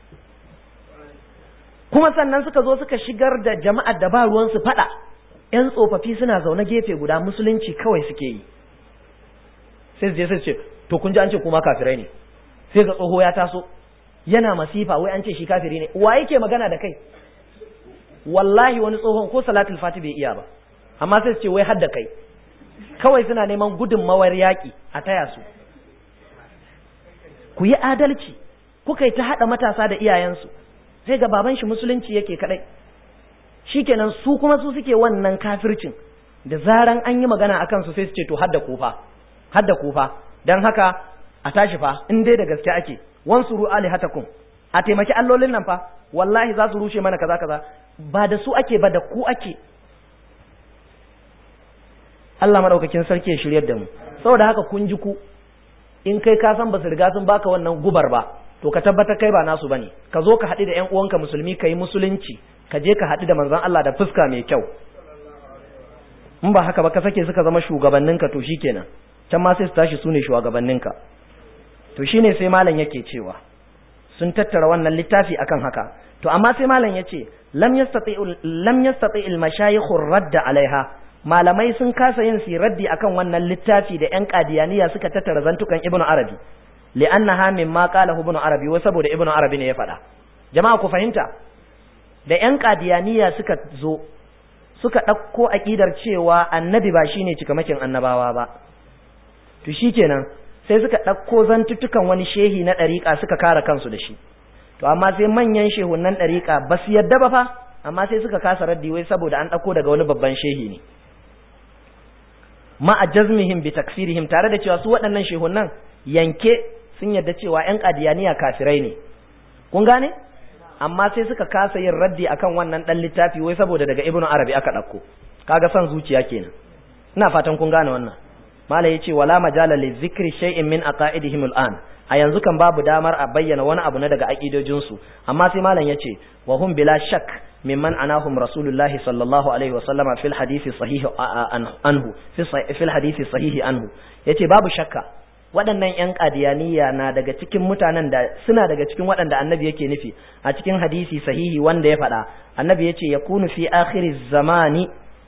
Kuma sannan suka zo suka shigar da jama'ar da ba ruwan su fada, ƴan tsofaffi suna zaune gefe guda, musulunci kawai suke yi. Sai su je sai ce to kun ji an ce kuma kafirai ne. Sai ga tsoho ya taso yana masifa wai an ce shi kafiri ne. Wa yake magana da kai? Wallahi wani tsohon ko salatul fati bai iya ba, amma sai su ce wai hadda kai. Kawai suna neman gudunmawar yaƙi a taya su. Ku yi adalci, kuka yi ta haɗa matasa da iyayensu, sai ga baban shi musulunci yake kaɗai. Shi kenan su kuma su suke wannan kafircin, da zaran an yi magana a kansu sai su ce to hadda kufa, hadda kufa, don haka a tashi fa in dai da gaske ake, wansuru alihatakum, a taimaki allolin nan fa, wallahi za su rushe mana kaza kaza, ba da su ake ba da ku ake. Allah madaukakin sarki ya shiryar da mu. Saboda haka kun ji ku, in kai ka san ba su riga sun baka wannan gubar ba, to ka tabbatar kai ba nasu bane. Ka zo ka haɗu da ƴan uwanka musulmi, ka yi musulunci, ka je ka haɗu da manzon Allah da fuska mai kyau. In ba haka ba ka sake suka zama shugabanninka to shikenan, can ma sai su tashi su ne shugabanninka. To shine sai malam yake cewa sun tattara wannan littafi akan haka. To amma sai malam yace lam yastati lam yastati al mashayikh ar-radd alaiha, malamai sun kasa yin siraddi akan wannan littafi da ƴan qadiyaniya suka tattara zantukan ibnu arabi, li'annaha mimma qala ibnu arabi, wa saboda ibnu arabi ne ya faɗa. Jama'a ku fahimta, da ƴan qadiyaniya suka zo suka ɗauko aqidar cewa annabi ba shine cikamakin annabawa ba, to shikenan sai suka ɗauko zantutukan wani shehi na ɗariƙa suka kare kansu da shi. To amma sai manyan shehunan ɗariƙa ba su yadda ba fa, amma sai suka kasa raddi wai saboda an ɗauko daga wani babban shehi ne. Ma a jazmihim bi taksirihim, tare da cewa su waɗannan shehunan yanke sun yadda cewa ƴan qadiyaniya kafirai ne. Kun gane? Amma sai suka kasa yin raddi akan wannan ɗan littafi wai saboda daga ibnu arabi aka ɗauko. Kaga son zuciya kenan. Ina fatan kun gane wannan. Mala yace wala majala li zikri shay'in min aqaidihim al'an, a yanzu kan babu damar a bayyana wani abu na daga aqidojin su, amma sai malam yace wa hum bila shak mimman anahum rasulullahi sallallahu alaihi wa sallama fil hadisi sahih anhu fil hadisi sahih anhu, yace babu shakka waɗannan ƴan qadiyaniya na daga cikin mutanen da suna daga cikin waɗanda annabi yake nufi a cikin hadisi sahihi wanda ya faɗa. Annabi yace yakunu fi akhiriz zamani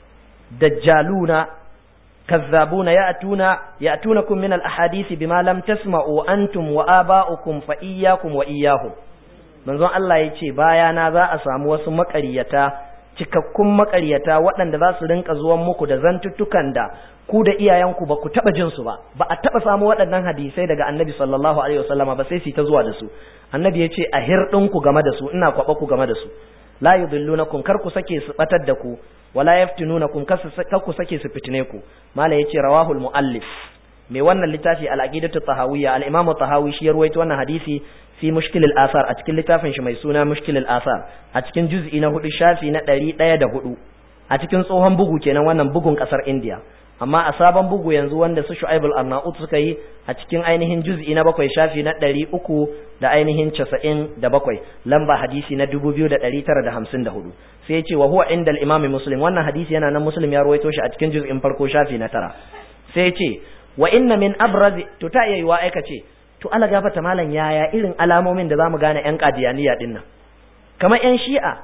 dajjaluna كذابون يأتون يأتونكم من الأحاديث بما لم تسمعوا أنتم وآباؤكم فإياكم وإياهم. manzon Allah ya ce bayana za a samu wasu maƙaryata, cikakkun maƙaryata waɗanda za su rinka zuwan muku da zantuttukan da ku da iyayenku ba ku taɓa jin su ba, ba a taɓa samu waɗannan hadisai daga annabi sallallahu alaihi wasallama ba, sai su ta zuwa da su. Annabi ya ce a hirɗinku game da su, ina kwaɓa ku game da su. La yudillunakum, kar ku sake su batar da ku, wala yaftinunakum, kar ku sake su fitine ku. Mala yace rawahul muallif, mai wannan littafi al-aqidatu tahawiyya, al-imam tahawi shi ya ruwaito wannan hadisi fi mushkil al-athar, a cikin littafin shi mai suna mushkil al-athar, a cikin juz'i na hudu shafi na ɗari ɗaya da hudu, a cikin tsohon bugu kenan, wannan bugun kasar India. Amma a sabon bugu yanzu wanda su Shu'aib al-Arnaut suka yi, a cikin ainihin juz'i na bakwai shafi na ɗari uku da ainihin casa'in da bakwai, lamba hadisi na dubu biyu da ɗari tara da hamsin da hudu. Sai ya ce wa huwa inda al-imam Muslim, wannan hadisi yana nan Muslim ya ruwaito shi a cikin juz'in farko shafi na tara. Sai ya ce wa inna min abrazi, to ta iya yiwa aika ce to ala gafata malam, yaya irin alamomin da zamu gane ƴan qadiyaniya din nan, kamar ƴan shi'a,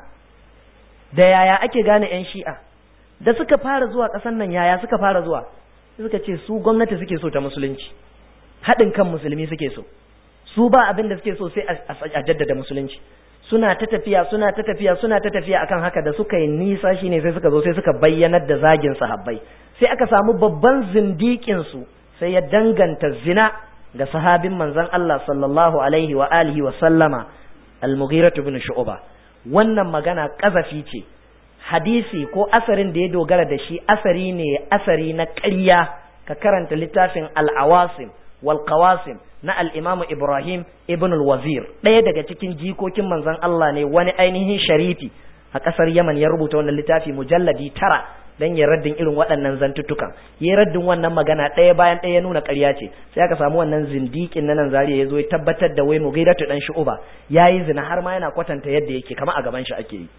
da yaya ake gane ƴan shi'a da suka fara zuwa ƙasar nan? Yaya suka fara zuwa? Suka ce su gwamnati suke so ta musulunci, haɗin kan musulmi suke so, su ba abin da suke so sai a jaddada musulunci. Suna ta tafiya suna ta tafiya suna ta tafiya akan haka, da suka yi nisa shine sai suka zo sai suka bayyanar da zagin sahabbai. Sai aka samu babban zindikin su sai ya danganta zina ga sahabin manzon Allah sallallahu alaihi wa alihi wa sallama, al-Mughirah ibn Shu'bah. Wannan magana kazafi ce, hadisi ko asarin da ya dogara da shi asari ne, asari na ƙarya, ka karanta littafin al-awasim wal qawasim na al-imam Ibrahim ibn al-Wazir ɗaya daga cikin jikokin manzon Allah ne, wani ainihin sharifi a ƙasar Yaman ya rubuta wannan littafi mujalladi tara dan ya raddin irin waɗannan zantuttukan, ya raddin wannan magana ɗaya bayan ɗaya ya nuna ƙarya ce. Sai aka samu wannan zindikin na nan Zariya ya zo ya tabbatar da wai Mughiratu dan Shu'ba yayi zina, har ma yana kwatanta yadda yake kama a gaban shi ake yi,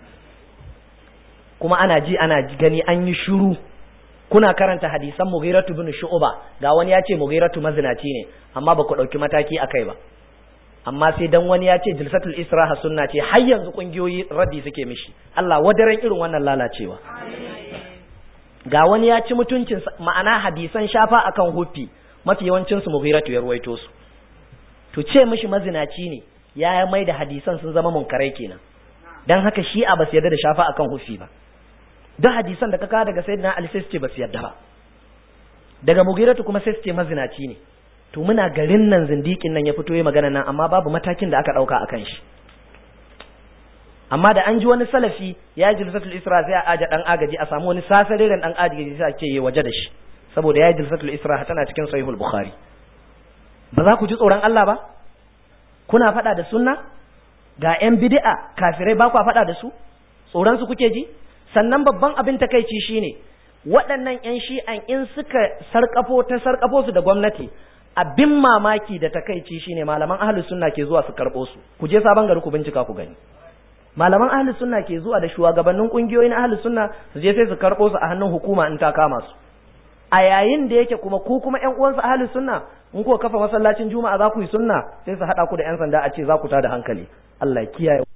kuma ana ji ana gani an yi shiru. Kuna karanta hadisan Mughiratu bin Shu'ba, ga wani ya ce Mughiratu mazinaci ne amma ba ku ɗauki mataki akai ba, amma sai dan wani ya ce jilsatul israha sunna ce, har yanzu kungiyoyi raddi suke mishi. Allah wadaran irin wannan lalacewa. Ga wani ya ci mutuncin, ma'ana hadisan shafa akan huffi mafi yawancin su Mughiratu ya ruwaito su, to ce mishi mazinaci ne ya mai da hadisan sun zama munkarai kenan. Dan haka shi'a ba su yarda da shafa akan huffi ba, duk hadisan da ka kawo daga sayyidina Ali sai su ce ba su yarda ba, daga Mughiratu kuma sai su ce mazinaci ne. To muna garin nan zindikin nan ya fito ya magana nan, amma babu matakin da aka dauka akan shi. Amma da an ji wani salafi ya ji jilsatul isra sai a aja dan agaji, a samu wani sasariren dan agaji sai a ce yayi waje da shi, saboda ya ji jilsatul isra tana cikin sahihul bukhari. Ba za ku ji tsoron Allah ba? Kuna faɗa da sunna? Ga yan bid'a kafirai ba ku faɗa da su? Tsoron su kuke ji? Sannan babban abin takeici shine waɗannan yan shi'an in suka sarkafo ta sarkafo su da gwamnati, abin mamaki da takeici shine malaman ahlus sunna ke zuwa su karɓo su. Ku je Sabon Gari ku bincika ku gani. Malaman ahlus sunna ke zuwa da shugabannin kungiyoyin ahlus sunna su je sai su karɓo su a hannun hukuma in ta kama su. A yayin da yake kuma ku kuma ƴan uwansu ahlus sunna in kuka kafa masallacin juma'a za ku yi sunna sai su haɗa ku da ƴan sanda a ce za ku tada hankali. Allah ya kiyaye.